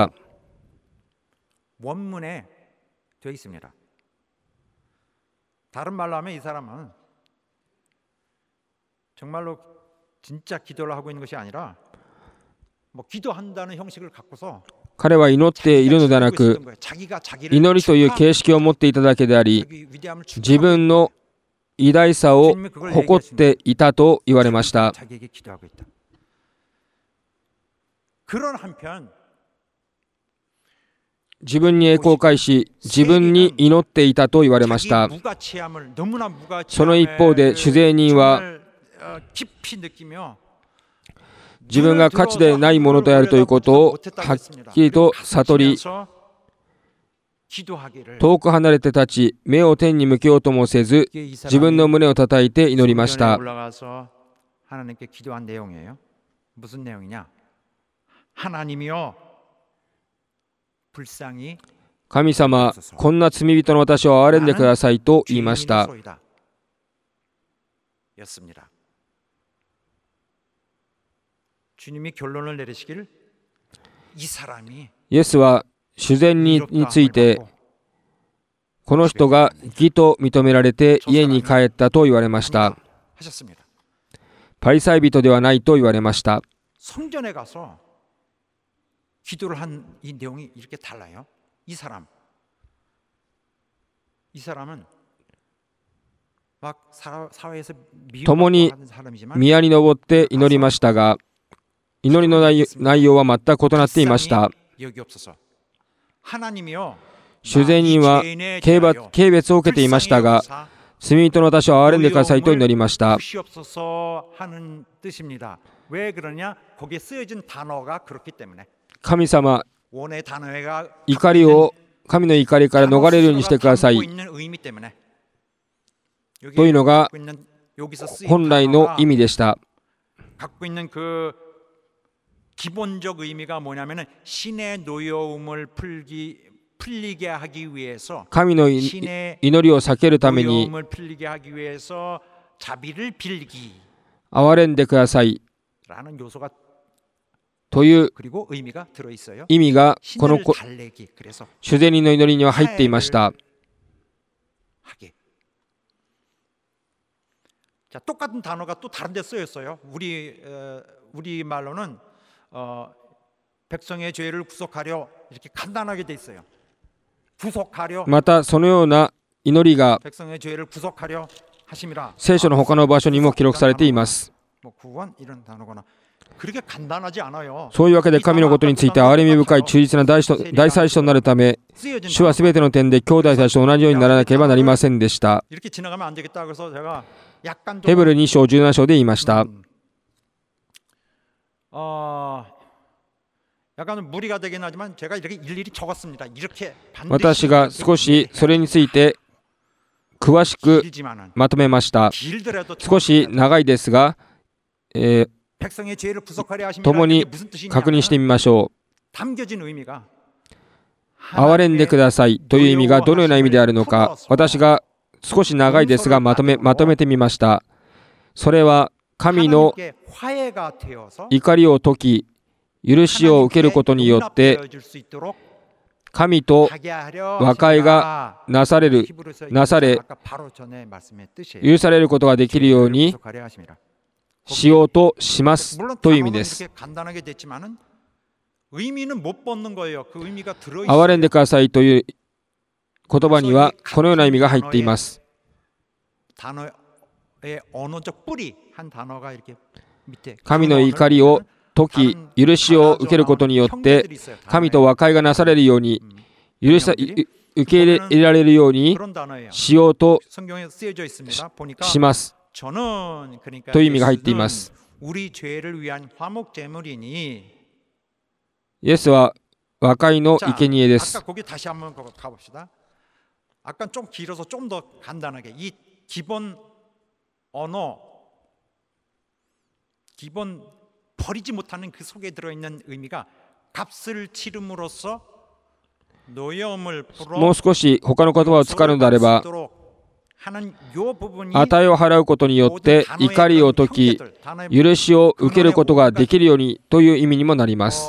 Speaker 3: 원문에 되어 있습니다. 다른 말로 하면 이 사람은 정말로 진짜 기도를 하고 있는 것이 아니라 뭐 기도한다는 형식을 갖고서
Speaker 1: 彼は祈っているのではなく、祈りという形式を持っていただけであり、自分の偉大さを誇っていたと言われました。
Speaker 3: 그런 한편
Speaker 1: 自分に栄光を返し、自分に祈っていたと言われました。その一方で主税人は自分が価値でないものであるということをはっきりと悟り、遠く離れて立ち、目を天に向けようともせず、自分の胸を叩いて祈りました。 神様、こんな罪人の私を憐れんでくださいと言いました。 イエスは主税人について、この人が義と認められて家に帰ったと言われました。パリサイ人ではないと言われました。
Speaker 3: 성전에 가서 기도를 한 이 내용이 이렇게 달라요. 이 사람, 이 사람은 막 사회에서 미움받는 사람이지만
Speaker 1: 宮に登って祈りましたが、祈りの内容は全く異なっていました。 主税人は軽蔑を受けていましたが、罪人の私を憐れんでくださいと祈りました。
Speaker 3: 왜 그러냐? 거기에 쓰여진 단어가 그렇기 때문에.
Speaker 1: 神様、
Speaker 3: 원의 단어가
Speaker 1: 怒りを神の怒りから逃れるようにしてくださいというのが本来の意味でした。
Speaker 3: 갖고 있는 그 기본적 의미가 뭐냐면은 신의 노여움을 풀기 풀리게 하기 위해서
Speaker 1: 神の祈りを避けるために
Speaker 3: 노여움을 풀리게 하기 위해서 자비를 빌기
Speaker 1: 憐れんでください
Speaker 3: 라는 요소가
Speaker 1: という
Speaker 3: 그리고 의미가 들어 있어요.
Speaker 1: 意味がこの
Speaker 3: 달래기. 그래서
Speaker 1: 主税人の祈りには入っていました。
Speaker 3: 하게. 자, 똑같은 단어가 또 다른 데 쓰여 있어요. 우리 어, 우리 말로는 어, 백성의 죄를 구속하려 이렇게 간단하게 돼 있어요. 구속하려
Speaker 1: またそのような祈りが
Speaker 3: 백성의 죄를 구속하려 하심이라.
Speaker 1: 聖書の他の場所にも記録されています。
Speaker 3: 뭐 구원 이런 단어거나 그렇게 간단하지 않아요.
Speaker 1: そういうわけで神のことについて憐れみ深い忠実な大使と大祭司となるため、主はすべての点で兄弟たちと同じようにならなければなりませんでした。
Speaker 3: 이렇게 지나가면 안 되겠다. 그래서 제가 약간
Speaker 1: ヘブルに章じゅうなな章で言いました。
Speaker 3: 음, 어, 약간 무리가 되긴 하지만 제가 이렇게 일일이 적었습니다. 이렇게
Speaker 1: 私が少しそれについて詳しく
Speaker 3: 길지만은
Speaker 1: まとめました。
Speaker 3: 길더라도
Speaker 1: 少し長いですが、えー
Speaker 3: 백성의 죄를 구속하려 하심이라.
Speaker 1: 共に
Speaker 3: 이게 무슨 뜻이냐?
Speaker 1: 確認してみましょう。
Speaker 3: 담겨진 의미가
Speaker 1: 憐れんでくださいという意味がどのような意味であるのか、私が少し長いですがまとめ、まとめてみました。それは神の
Speaker 3: 하나님께 화해가 되어서
Speaker 1: 怒りを解き、許しを受けることによって
Speaker 3: 용납되어질 수 있도록
Speaker 1: 神と
Speaker 3: 하게 하려
Speaker 1: 和解が
Speaker 3: 하심이라.
Speaker 1: なされる、
Speaker 3: 히브리서
Speaker 1: なされ
Speaker 3: 아까 바로 전에 말씀의 뜻이에요.
Speaker 1: 許されることができるように
Speaker 3: 구속하려 하심이라.
Speaker 1: しようとしますという意味です。
Speaker 3: 이렇게 간단하게 됐지만은 의미는 못 벗는 거예요. 그 의미가 들어
Speaker 1: 憐れん
Speaker 3: 있어요.
Speaker 1: でくださいという言葉にはこのような意味が入っています。
Speaker 3: 단어의 언어적 뿌리 한 단어가 이렇게 밑에
Speaker 1: 神の怒りを解き、許しを受けることによって神と和解がなされるように、許さ受け入れられるように
Speaker 3: 그런 단어예요.
Speaker 1: しようと
Speaker 3: 성경에 쓰여져 있습니다. 보니까
Speaker 1: します
Speaker 3: 저는 그러니까
Speaker 1: という意味が入っています。
Speaker 3: 우리 죄를 위한 화목 제물이니.
Speaker 1: イエスは和解の生贄です。
Speaker 3: 아까 거기 다시 한번 가봅시다. 아까 좀 길어서 좀 더 간단하게 이 기본 언어, 기본 버리지 못하는 그 속에 들어있는 의미가 값을 치름으로써 노여움을
Speaker 1: もう少し他の言葉を使うのであれば、
Speaker 3: 하는 요 부분이
Speaker 1: 値を払うことによって怒りを解き、許しを受けることができるようにという意味にもなります。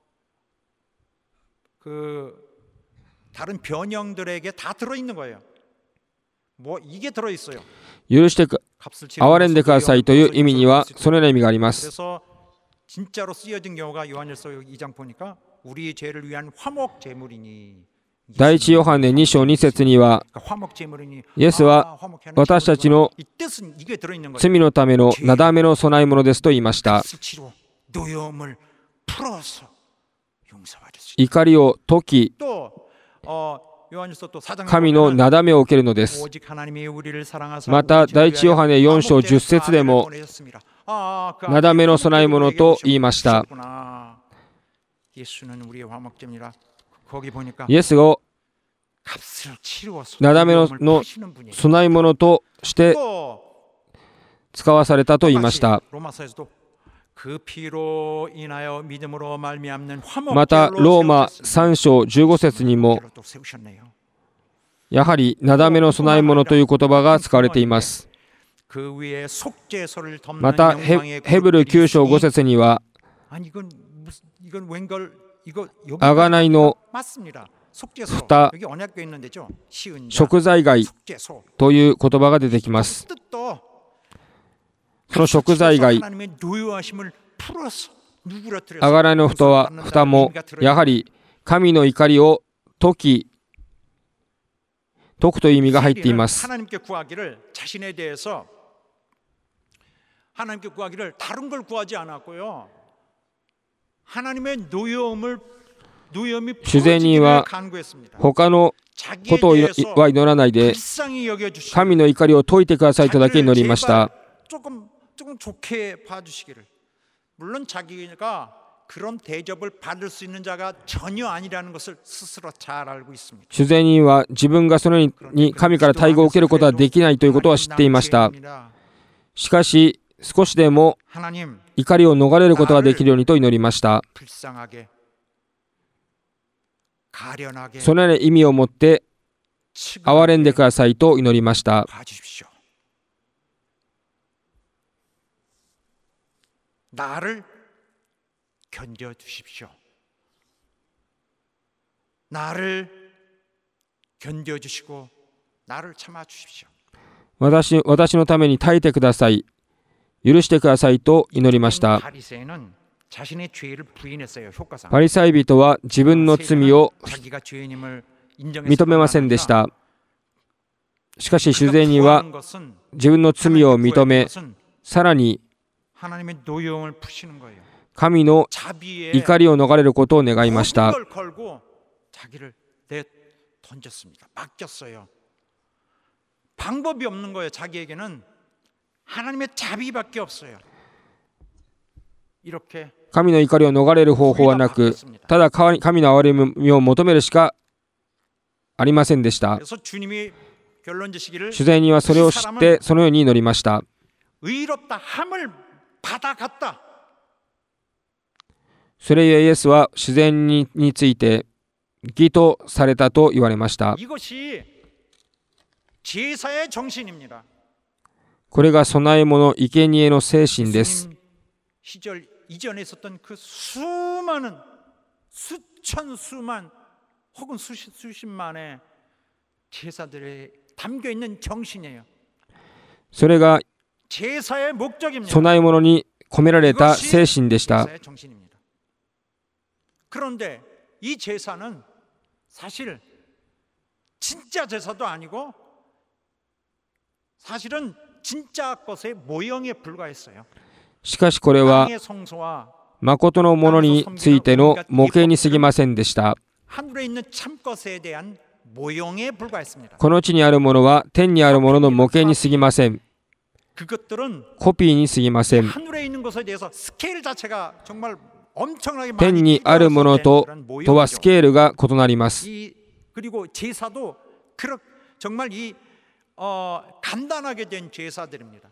Speaker 3: 그 다른 변형들에게 다 들어 있는 거예요. 뭐 이게 들어 있어요.
Speaker 1: 許してく、憐れんでくださいという意味にはそのような意味があります。
Speaker 3: 그래서 진짜로 쓰여진 경우가 요한일서 이 장 보니까 우리의 죄를 위한 화목 제물이니.
Speaker 1: 第一ヨハネに章に節には、
Speaker 3: 화목 제물이니.
Speaker 1: イエスは私たちの
Speaker 3: 이 뜻은 이게 들어 있는 거예요.
Speaker 1: 罪のためのなだめの供え物ですと言いました。
Speaker 3: 값을 치러 노여움을 풀어서 용서받을 수.
Speaker 1: 怒りを解き、
Speaker 3: 또 어, 요한일서 또 사 장
Speaker 1: 神のなだめを受けるのです。
Speaker 3: 오직 하나님이 우리를 사랑하사
Speaker 1: また第一ヨハネよん章じゅっ節でも、 なだめの供え物と言いました。
Speaker 3: 예수는 우리의 화목제물이라. 거기 보니까
Speaker 1: イエスを
Speaker 3: 값을 치루어서
Speaker 1: なだめの
Speaker 3: 노여움을 푸시는 분이에요.
Speaker 1: 供え物として
Speaker 3: 또
Speaker 1: 使わされたと言いました。
Speaker 3: 로마서에서도 그 피로 인하여 믿음으로 말미암는
Speaker 1: また
Speaker 3: 화목제물로
Speaker 1: ローマ
Speaker 3: 세우셨으니
Speaker 1: さん章じゅうご節にも
Speaker 3: 또 세우셨네요.
Speaker 1: やはりなだめの供え物という言葉が使われています。
Speaker 3: 그 위에 속죄소를 덮는
Speaker 1: また ヘ,
Speaker 3: 영광의
Speaker 1: ヘブルきゅう章ご節には
Speaker 3: 아니 이건 무슨 이건 웬걸 이거 여기
Speaker 1: 贖いの
Speaker 3: 맞습니다. 속죄소
Speaker 1: 蓋
Speaker 3: 여기 언약궤 있는 데죠. 시은 자
Speaker 1: 贖罪街
Speaker 3: 속죄소
Speaker 1: という言葉が出てきます。
Speaker 3: 뜻도
Speaker 1: その贖罪街、
Speaker 3: 하나님의 노여하심을 풀어서 누구라트려서
Speaker 1: 贖いの蓋は蓋もやはり神の怒りを解き解くという意味が入っています。
Speaker 3: 하나님께 구하기를 자신에 대해서 하나님께 구하기를 다른 걸 구하지 않았고요. 하나님의 노여움을 노여움이 풀어지기를 간구했습니다.
Speaker 1: 他のことをは祈らないで
Speaker 3: 불쌍히 여겨주시고
Speaker 1: 神の怒りを解いてくださいとだけ祈りました。
Speaker 3: 조금 조금 좋게 봐주시기를. 물론 자기가 그런 대접을 받을 수 있는 자가 전혀 아니라는 것을 스스로 잘 알고 있습니다.
Speaker 1: 主税人は自分がそのように神から待遇を受けることはできないということは知っていました。しかし少しでも怒りを逃れることができるようにと祈りました。そのような意味を持って憐れんでくださいと祈りました。
Speaker 3: 나를 견뎌주십시오. 나를 견뎌주시고 나를 참아주십시오.
Speaker 1: 私、私のために耐えてください。許してくださいと祈りました。
Speaker 3: 바리새인은 자신의 죄를 부인했어요. 효과상.
Speaker 1: パリサイ人は自分の罪を
Speaker 3: 자기가 죄인임을 인정했을
Speaker 1: 認めませんでした。しかし主税人は
Speaker 3: 것은
Speaker 1: 自分の罪を認め、
Speaker 3: 것은
Speaker 1: さらに
Speaker 3: 하나님의 노여움을 푸시는 거예요.
Speaker 1: 神の
Speaker 3: 자비에
Speaker 1: 怒りを逃れることを願いました。
Speaker 3: 모든 걸 걸고 자기를 내 던졌습니다. 맡겼어요. 방법이 없는 거예요. 자기에게는 하나님의 자비밖에 없어요. 이렇게
Speaker 1: 神の怒りを逃れる方法はなく、ただ神の憐れみを求めるしかありませんでした。
Speaker 3: 그래서 주님이 결론 지시기를
Speaker 1: 主税人はそれを知ってそのように祈りました。
Speaker 3: 의롭다 함을 받아갔다.
Speaker 1: それゆえイエスは主税人について義とされたと言われました。
Speaker 3: 이것이 제사의 정신입니다.
Speaker 1: これが供え物生贄の精神です。
Speaker 3: 시절 이전에 있었던 그 수많은 수천 수만 혹은 수십 수십만의 제사들에 담겨 있는 정신이에요.
Speaker 1: それが
Speaker 3: 제사의 목적입니다.
Speaker 1: 供え物に込められた精神でした。
Speaker 3: 제사의 정신입니다. 그런데 이 제사는 사실 진짜 제사도 아니고 사실은 진짜 것의 모형에 불과했어요.
Speaker 1: しかしこれは
Speaker 3: 땅의 성소와
Speaker 1: 誠のものについての模型に過ぎませんでした。
Speaker 3: 하늘에 있는 참 것에 대한 모형에 불과했습니다.
Speaker 1: この地にあるものは天にあるものの模型に過ぎません。
Speaker 3: 그것들은
Speaker 1: コピーに過ぎません。
Speaker 3: 하늘에 있는 것에 대해서 스케일 자체가 정말 엄청나게
Speaker 1: 天
Speaker 3: 많이
Speaker 1: にあるものと
Speaker 3: 그런
Speaker 1: とは
Speaker 3: 모형이죠.
Speaker 1: スケールが異なります。
Speaker 3: 이 그리고 제사도 그렇 정말 이 어, 간단하게 된 제사들입니다.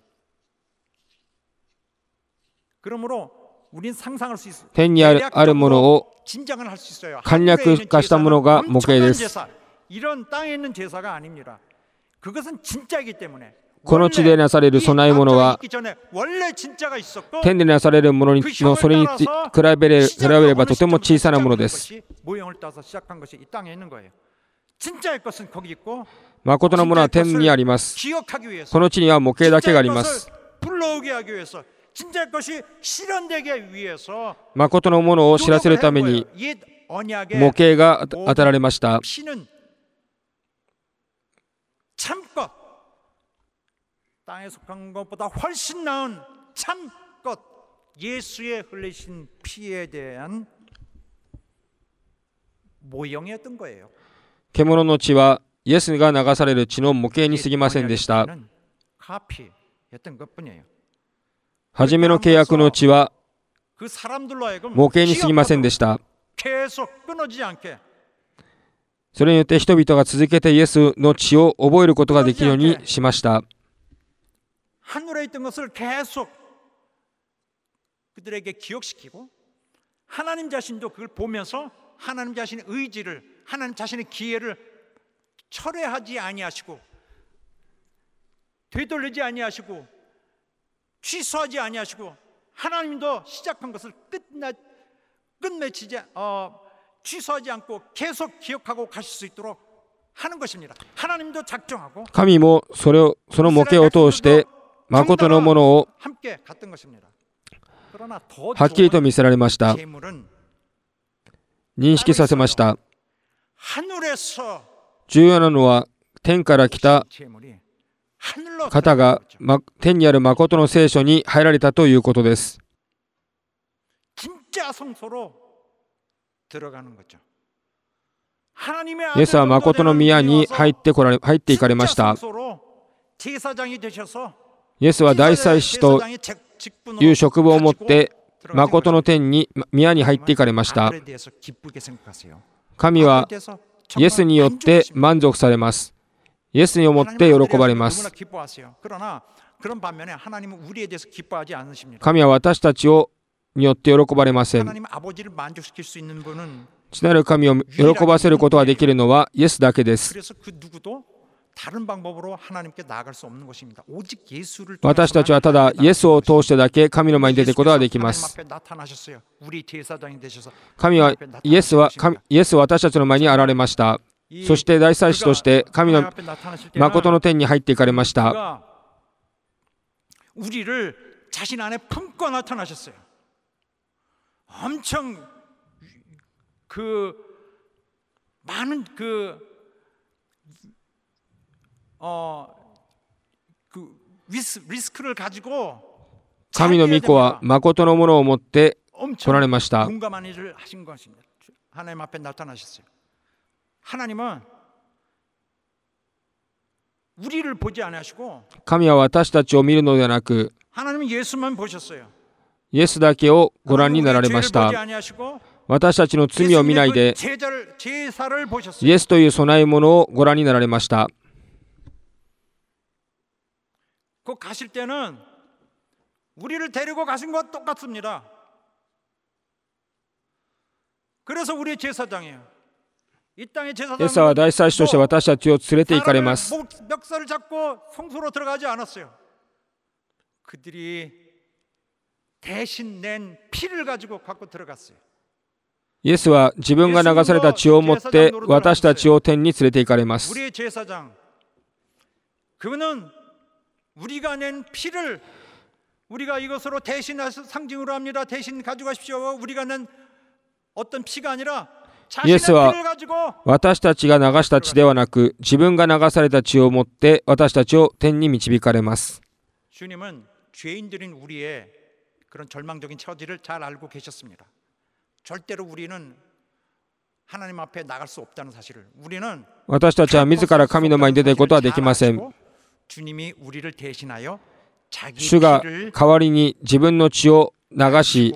Speaker 3: 그러므로 우린 상상할 수 있어요.
Speaker 1: 天にあるあるものを
Speaker 3: 진정을 할 수 있어요.
Speaker 1: 簡略化したものが模型です。
Speaker 3: 제사, 이런 땅에 있는 제사가 아닙니다. 그것은 진짜이기 때문에
Speaker 1: この地でなされる供え物は
Speaker 3: 원래 진짜가 있었고
Speaker 1: 天でなされるもののそれに比べれ比べればとても小さなものです。
Speaker 3: 모형을 따서 시작한 것이 이 땅에 있는 거예요. 진짜의 것은 거기 있고
Speaker 1: 誠のものは天にあります。
Speaker 3: 기억하기 위해서
Speaker 1: この地には模型だけがあります。
Speaker 3: 불러오게 하기 위해서 진짜의 것이 실현되기 위해서
Speaker 1: 誠のものを知らせるために
Speaker 3: 옛 언약의
Speaker 1: 模型が与えられました。
Speaker 3: 피는 참것 땅에 속한 것보다 훨씬 나은 참것 예수의 흘리신 피에 대한 모형이었던 거예요.
Speaker 1: 獣の血はイエスが流される血の模型に過ぎませんでした。
Speaker 3: 카피였던 것뿐이에요.
Speaker 1: 初めの契約の血は
Speaker 3: 그 사람들로 하여금
Speaker 1: 模型に過ぎませんでした。
Speaker 3: 계속 끊어지지 않게
Speaker 1: それによって人々が続けてイエスの血を覚えることができるようにしました。
Speaker 3: 하늘에 있던 것을 계속 그들에게 기억시키고 하나님 자신도 그걸 보면서 하나님 자신의 의지를 하나님 자신의 기회를 철회하지 아니하시고 되돌리지 아니하시고 취소하지 아니하시고 하나님도 시작한 것을 끝나 끝맺히지 어, 취소하지 않고 계속 기억하고 가실 수 있도록 하는 것입니다. 하나님도 작정하고
Speaker 1: 神もそれをその模型を通して誠のものを
Speaker 3: 함께 갔던 것입니다. 그러나
Speaker 1: はっきりと見せられました。
Speaker 3: 재물은
Speaker 1: 認識させました。
Speaker 3: 하늘에서
Speaker 1: 重要なのは天から来た
Speaker 3: 재물이 하늘로
Speaker 1: 方が、ま、天にある誠の聖書に入られたということです。
Speaker 3: 진짜 성소로 들어가는 거죠. 하나님의
Speaker 1: イエスは誠の宮に入ってこられ入っていかれました。
Speaker 3: 제사장이 되셔서
Speaker 1: イエスは大祭司という職分を持って誠の天に宮に入っていかれました。 神はイエスによって満足されます。イエスによって喜ばれます。神は私たちをによって喜ばれません。父なる神を喜ばせることができるのはイエスだけです。私たちはただイエスを通してだけ神の前に出ていくことができます。神はイエスは神イエスは私たちの前に現れました。そして大祭司として神の誠の天に入っていかれました。
Speaker 3: 우리를 자신 안에 품고 나타나셨어요. 엄청 그 많은 그 어 그 리스, 리스크를 가지고
Speaker 1: 神の御子は誠のものを持って来られました。
Speaker 3: 공감한 일을 하신 것입니다. 하나님 앞에 나타나셨어요. 하나님은 우리를 보지 않으시고
Speaker 1: 神は私たちを見るのではなく、
Speaker 3: 하나님은 예수만 보셨어요.
Speaker 1: イエスだけをご覧になられました。私たちの罪を見ないで、
Speaker 3: 제자를, 제사를 보셨어요.
Speaker 1: イエスという供え物をご覧になられました。
Speaker 3: 그 가실 때는 우리를 데리고 가신 것과 똑같습니다. 그래서 우리의 제사장이에요. 이 땅의
Speaker 1: イエスは
Speaker 3: 제사장은
Speaker 1: 大祭司として私たちを連れて行かれます。
Speaker 3: 사람을 멱살을 잡고 성소로 들어가지 않았어요. 그들이 대신 낸 피를 가지고 갖고 들어갔어요.
Speaker 1: イエスは自分が流された血を持って私たちを天に連れて行かれます。
Speaker 3: 우리의 제사장, 그분은 우리가 낸 피를 우리가 이것으로 대신 상징으로 합니다. 대신 가져가십시오. 우리가 낸 어떤 피가 아니라
Speaker 1: イエスは私たちが流した血ではなく、自分が流された血を持って私たちを天に導かれます。
Speaker 3: 주님은 죄인들인 우리의 그런 절망적인 처지를 잘 알고 계셨습니다. 절대로 우리는 하나님 앞에 나갈 수 없다는 사실을. 우리는
Speaker 1: 私たちは自ら神の前に出ていくことはできません。
Speaker 3: 주님이 우리를 대신하여 자기
Speaker 1: 主が
Speaker 3: 피를
Speaker 1: 代わりに自分の血を流し、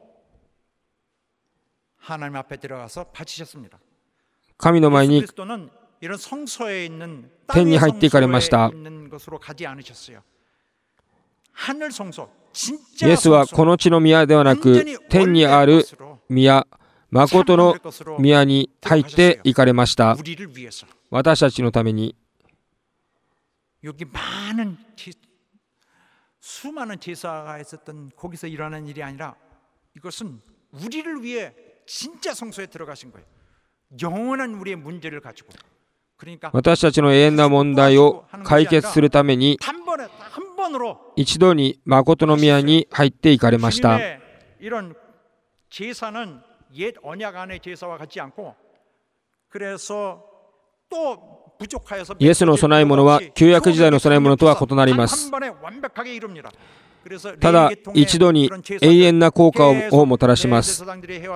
Speaker 3: 하나님 앞에 들어가서 바치셨습니다.
Speaker 1: 神の前に
Speaker 3: 그리스도는 이런 성소에 있는
Speaker 1: 天に入っていかれました。
Speaker 3: 땅의 성소에 있는 것으로 가지 않으셨어요. 하늘 성소,
Speaker 1: イ
Speaker 3: 진짜
Speaker 1: エスはこ
Speaker 3: 성소,
Speaker 1: の地の宮ではなく、天にある
Speaker 3: 것으로
Speaker 1: 宮、誠の宮に入って行かれました。
Speaker 3: 우리를 위해서.
Speaker 1: 私たちのために。
Speaker 3: 여기 많은 제, 수많은 제사가 있었던 거기서 일어난 일이 아니라 이것은 우리를 위해 진짜 성소에 들어가신 거예요. 영원한 우리의 문제를 가지고. 그러니까
Speaker 1: 私たちの永遠な問題を解決するために、
Speaker 3: 한 번에 한 번으로
Speaker 1: 一度に誠の宮に入って行かれました。
Speaker 3: 주님의 이런 제사는 옛 언약 안의 제사와 같지 않고, 그래서 또 부족하여서
Speaker 1: イエスの供え物は旧約時代の供え物とは異なります。
Speaker 3: 한 번에 완벽하게 이룹니다.
Speaker 1: ただ一度に永遠な効果をもたらします。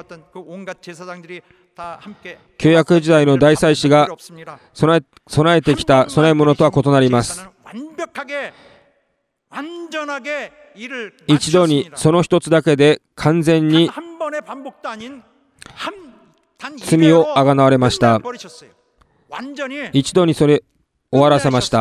Speaker 1: 旧約時代の大祭司が備え、備えてきた供え物とは異なります。一度にその一つだけで完全に罪をあがなわれました。一度にそれ終わらせました。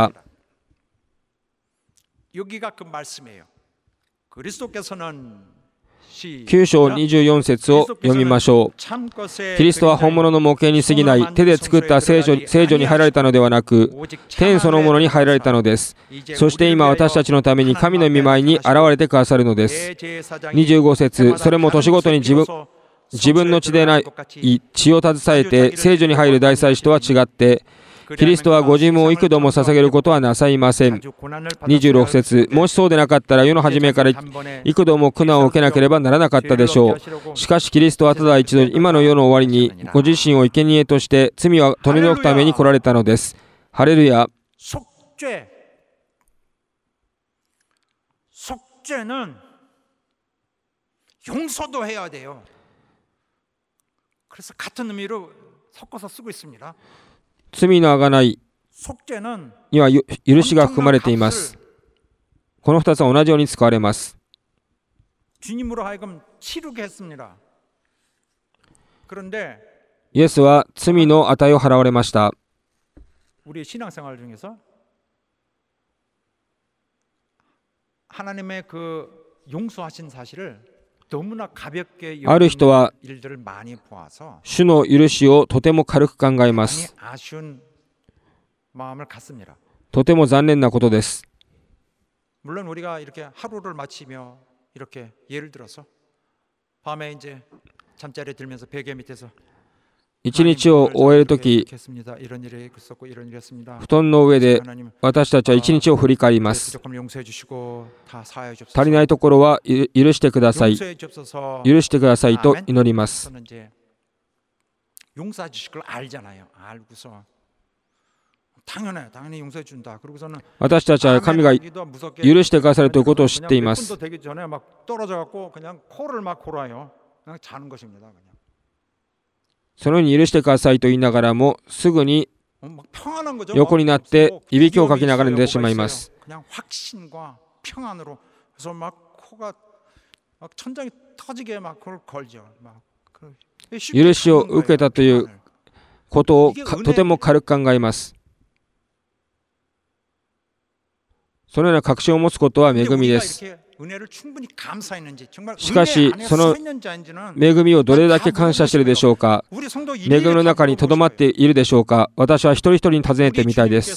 Speaker 1: きゅう章にじゅうよん節を読みましょう。キリストは本物の模型に過ぎない、手で作った聖女、聖女に入られたのではなく、天そのものに入られたのです。そして今私たちのために神の御前に現れてくださるのです。にじゅうご節、それも年ごとに自分自分の血でない血を携えて聖女に入る大祭司とは違って、キリストはご自分を幾度も捧げることはなさいません。にじゅうろく節、もしそうでなかったら世の初めから幾度も苦難を受けなければならなかったでしょう。しかしキリストはただ一度今の世の終わりにご自身を生贄として罪を取り除くために来られたのです。ハレルヤ。
Speaker 3: 속죄, 속죄는 용서도 해야 돼요. 그래서 같은 의미로 섞어서 쓰고 있습니다.
Speaker 1: 罪のあがないには許しが含まれています。このふたつは同じように使われます。イエスは罪の値を払われました。ある人は主の許しをとても軽く考えます。とても残念なことです。
Speaker 3: 물론 우리가 이렇게 하루를 마치며 이렇게 예를 들어서 밤에 이제 잠자리에 들면서 베개 밑에서
Speaker 1: 一日を終えるとき、布団の上で私たちは一日を振り返ります。足りないところは許してください。許してくださいと祈ります。私たちは神が許してくださるということを知っています。そのように許してくださいと言いながらも、すぐに横になっていびきをかきながら寝てしまいます。許しを受けたということをとても軽く考えます。そのような確信を持つことは恵みです。しかし、その恵みをどれだけ感謝しているでしょうか。恵みの中にとどまっているでしょうか。私は一人一人に尋ねてみたいです。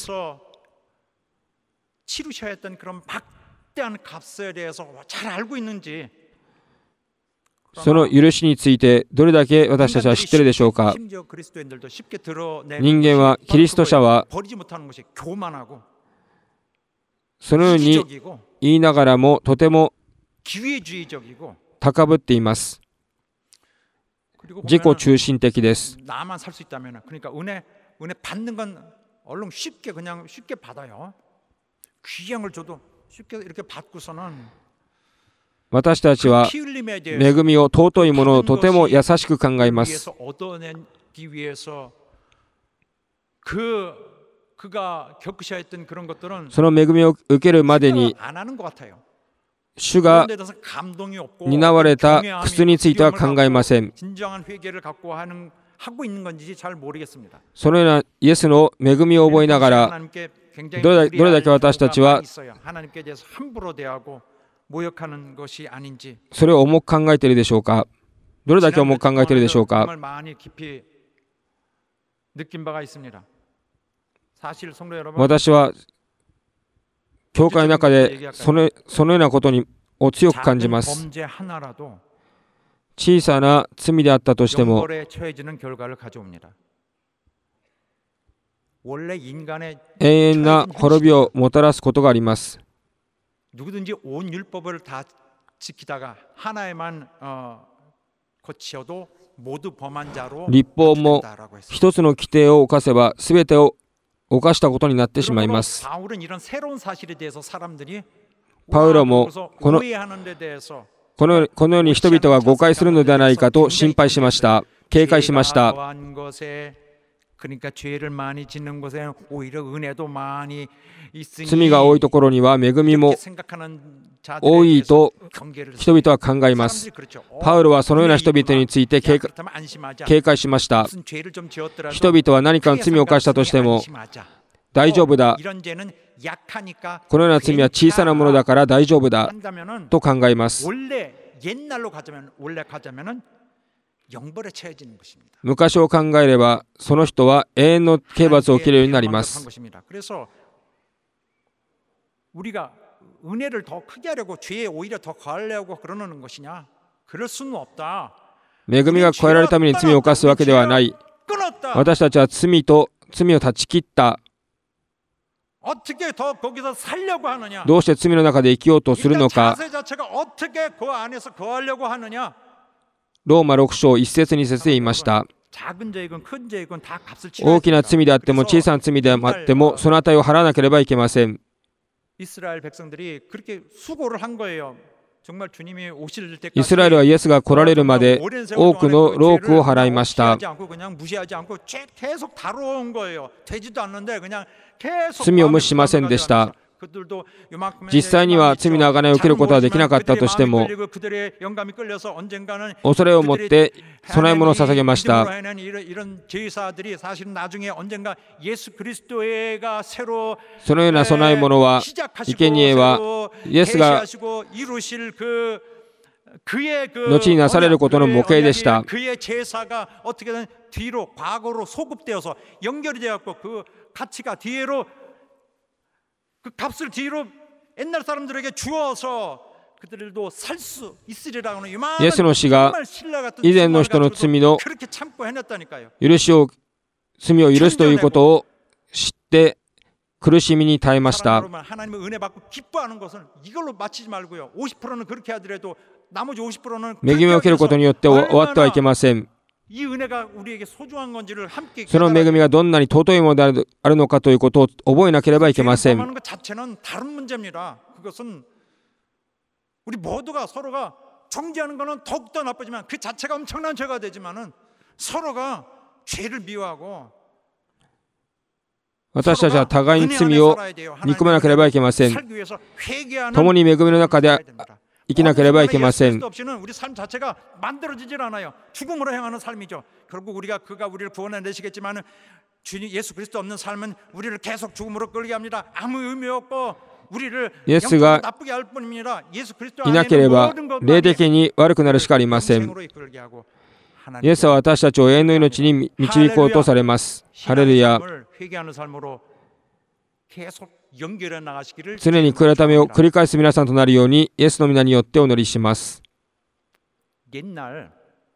Speaker 1: その許しについてどれだけ私たちは知っているでしょうか。人間は、キリスト者はそのように言いながらもとても高ぶっています。自己中心的です。私たちは恵みを、尊いものをとても優しく考えます。その恵みを受けるまでに主が担われた苦痛については考えません。そのようなイエスの恵みを覚えながら、どれだけ私たちはそれを重く考えているでしょうか。どれだけ重く考えているでしょうか。私は教会の中でその、そのようなことにを強く感じます。小さな罪であったとしても、永遠な滅びをもたらすことがあります。律法も一つの規定を犯せば全てを犯したことになってしまいます。パウロもこの、この、このように人々が誤解するのではないかと心配しました。警戒しました。罪が多いところには恵みも多いと人々は考えます。パウロはそのような人々について警戒、警戒しました。人々は何かの罪を犯したとしても大丈夫だ。このような罪は小さなものだから大丈夫だと考えます。昔を考えればその人は永遠の刑罰を受けるようになります。恵みが加えられるために罪を犯すわけではない。私たちは罪と罪を断ち切った。どうして罪の中で生きようとするのか。ローマろく章いち節に節で言いました。大きな罪であっても小さな罪であってもその値を払わなければいけません。イスラエルはイエスが来られるまで多くの労苦を払いました。罪を無視しませんでした。実際には罪の贖いを受けることはできなかったとしても、恐れを持って供え物を捧げました。そのような供え物は、生贄はイエスが後になされることの模型でした。그 값을 뒤로 옛날 사람들에게 주어서
Speaker 3: 그들도 살 수 있으리라고는 이만한
Speaker 1: イエスの死が
Speaker 3: 정말 신라 같은
Speaker 1: 以前の人の
Speaker 3: 가지고도
Speaker 1: 罪の
Speaker 3: 그렇게 참고 해냈다니까요.
Speaker 1: 許しを罪を許すということを知って苦しみに耐えました。
Speaker 3: 사람으로만 하나님의 은혜 받고 기뻐하는 것은 이걸로 마치지 말고요. 오십 퍼센트는 그렇게 하더라도 나머지 오십 퍼센트는
Speaker 1: 恵みを受けることによって終わってはいけません。
Speaker 3: 이 은혜가 우리에게 소중한 건지를 함께
Speaker 1: その恵みがどんなに尊いものであるのかということを覚えなければいけません。
Speaker 3: 범하는 것 자체는 다른 문제입니다. 그것은 우리 모두가 서로가 정죄하는 것은 더욱더 나쁘지만 그 자체가 엄청난 죄가 되지만은 서로가 죄를 미워하고
Speaker 1: 私たちは互いに罪を憎めなければいけません。
Speaker 3: 살기 위해서 회개하는
Speaker 1: 共に恵みの中で生きなければいけません。
Speaker 3: 없이는 우리 삶 자체가 만들어지질 않아요. 죽음으로 향하는 삶이죠. 결국 우리가 그가 우리를 구원해 내시겠지만은 주님 예수 그리스도 없는 삶은 우리를 계속 죽음으로 끌게 합니다. 아무 의미 없고 우리를 영적으로 나쁘게 할 뿐입니다. 예수 그리스도
Speaker 1: いなければ霊的に悪くなるしかありません。 イエスは私たちを永遠の命に導こうとされます。ハレルヤ。 常に悔い改めを繰り返す皆さんとなるようにイエスの皆によってお祈りします。
Speaker 3: 옛날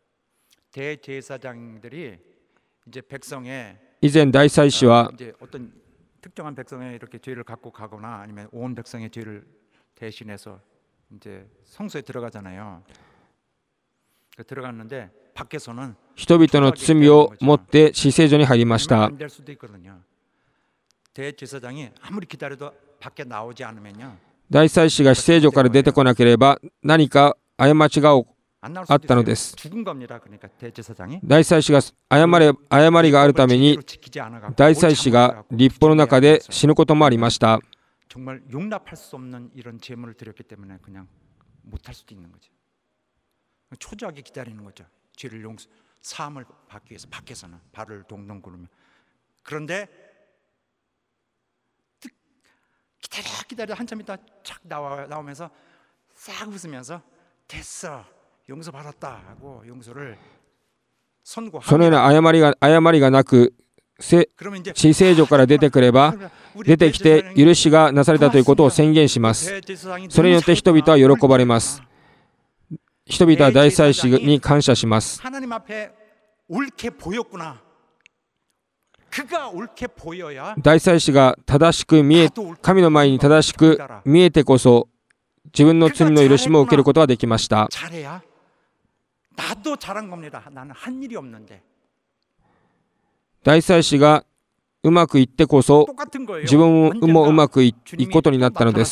Speaker 3: 대제사장들이 이제 백성의
Speaker 1: 以前大祭司は
Speaker 3: 이제 어떤 특정한 백성의 이렇게 죄를 갖고 가거나 아니면 온 백성의 죄를 대신해서 이제 성소에 들어가잖아요. 들어갔는데 밖에서는
Speaker 1: 人々の罪を持って至聖所に入りました。
Speaker 3: 안 될 수도 있거든요. 대제사장이 아무리 기다려도 밖에 나오지 않으면요.
Speaker 1: 大祭司が至聖所から出てこなければ何か過ちがあったのです。
Speaker 3: 죽은 겁니다. 그러니까 대제사장이
Speaker 1: 大祭司が誤れ誤りがあるために大祭司が立法の中で死ぬこともありました。
Speaker 3: 정말 용납할 수 없는 이런 제물을 드렸기 때문에 그냥 못할 수도 있는 거죠. 초조하게 기다리는 거죠. 죄를 용서 사함을 받기 위해서 밖에서는 발을 동동 구르며. 그런데 기다려 기다려 한참 있다 착 나와 나오면서 싹 웃으면서 됐어 용서 받았다 하고 용서를 선고합니다.
Speaker 1: そのような誤りが誤りがなく至聖所から出てくれば出てきて許しがなされたということを宣言します。それによって人々は喜ばれます。人々は大祭司に感謝します。
Speaker 3: 하나님 앞에 옳게 보였구나. 그가 옳게 보여야
Speaker 1: 大祭司が正しく見え神の前に正しく見えてこそ自分の罪の許しも受けることができました。
Speaker 3: 잘해야 나도 잘한 겁니다. 나는 한 일이 없는데.
Speaker 1: 大祭司がうまくいってこそ自分もうまくいくことになったのです。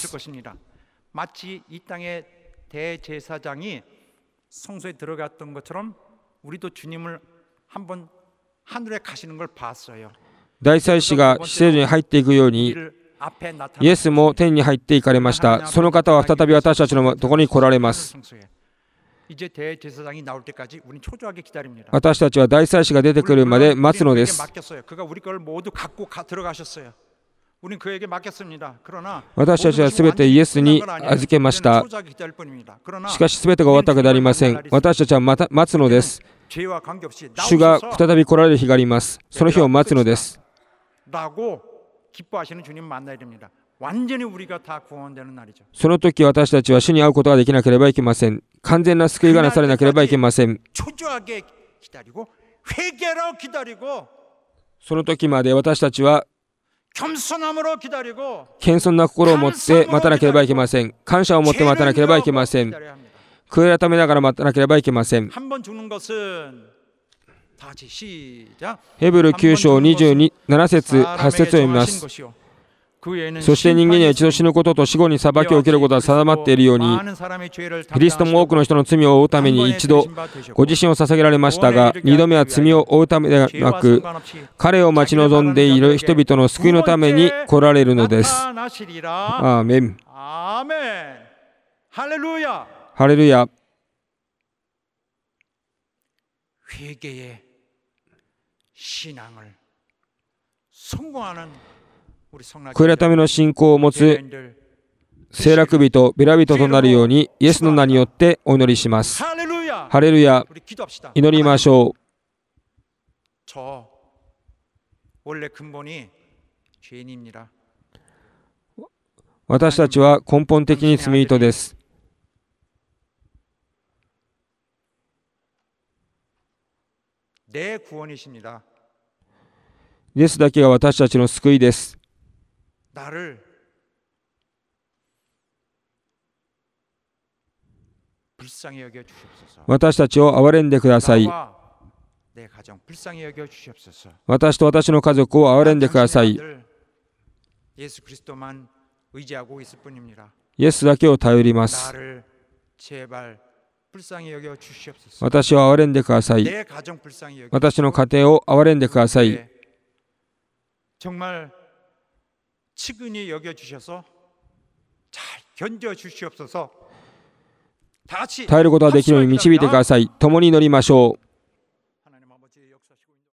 Speaker 3: 마치 이 땅의 대제사장이 성소에 들어갔던 것처럼 우리도 주님을 한번 하늘에 가시는 걸 봤어요.
Speaker 1: 大祭司が至聖所に入っていくようにイエスも天に入っていかれました。その方は再び私たちのところに来られます。
Speaker 3: 이제 대제사장이 나올 때까지 우리는 초조하게 기다립니다.
Speaker 1: 私たちは大祭司が出てくるまで待つのです。
Speaker 3: 그가 우리 걸 모두 갖고 가, 들어가셨어요. 우리는 그에게 맡겼습니다. 그러나
Speaker 1: 私たちはすべてイエスに預けました。しかしすべてが終わったわけではありません。私たちはまた待つのです。主が再び来られる日があります。その日を待つのです。
Speaker 3: 라고 기뻐하시는 주님 만나야 됩니다. 완전히 우리가 다 구원되는 날이죠.
Speaker 1: その時私たちは主に会うことができなければいけません。完全な救いがなされなければいけません。
Speaker 3: 초조하게 기다리고 회개로 기다리고
Speaker 1: その時まで私たちは
Speaker 3: 겸손함으로 기다리고
Speaker 1: 謙遜な心を持って待たなければいけません。感謝を持って待たなければいけません。悔い改めながら待たなければいけません。
Speaker 3: 한번 죽는 것은 다 같이 시작.
Speaker 1: ヘブルきゅう章にじゅうなな節はち節を読みます。 そして人間には一度死ぬことと死後に裁きを受けることが定まっているようにキリストも多くの人の罪を負うために一度ご自身を捧げられましたが二度目は罪を負うためではなく彼を待ち望んでいる人々の救いのために来られるのです。アーメン。
Speaker 3: 할렐루야.
Speaker 1: 할렐루야.
Speaker 3: 회개의 신앙을 성공하는
Speaker 1: 悔い改めの信仰を持つ聖楽人、ベラ人となるようにイエスの名によってお祈りします。ハレルヤ。祈りましょう。私たちは根本的に罪人です。
Speaker 3: 내 구원이십니다.
Speaker 1: イエスだけが私たちの救いです。
Speaker 3: 나를 불쌍히 여겨 주시옵소서.
Speaker 1: 私たちを憐れんでください。
Speaker 3: 나와 내 가정 불쌍히 여겨 주시옵소서.
Speaker 1: 私と私の家族を憐れんでください。
Speaker 3: 당신의 아들 예수 그리스도만 의지하고 있을 뿐입니다.
Speaker 1: イエスだけを頼ります。
Speaker 3: 나를 제발 불쌍히 여겨 주시옵소서.
Speaker 1: 私を憐れんでください。
Speaker 3: 내 가정 불쌍히 여겨
Speaker 1: 私の家庭を憐れんでください。
Speaker 3: 정말 치근히 여겨 주셔서 잘 견뎌 주시옵소서. 다 같이
Speaker 1: 耐えることができるように導いてください。共に祈りましょう。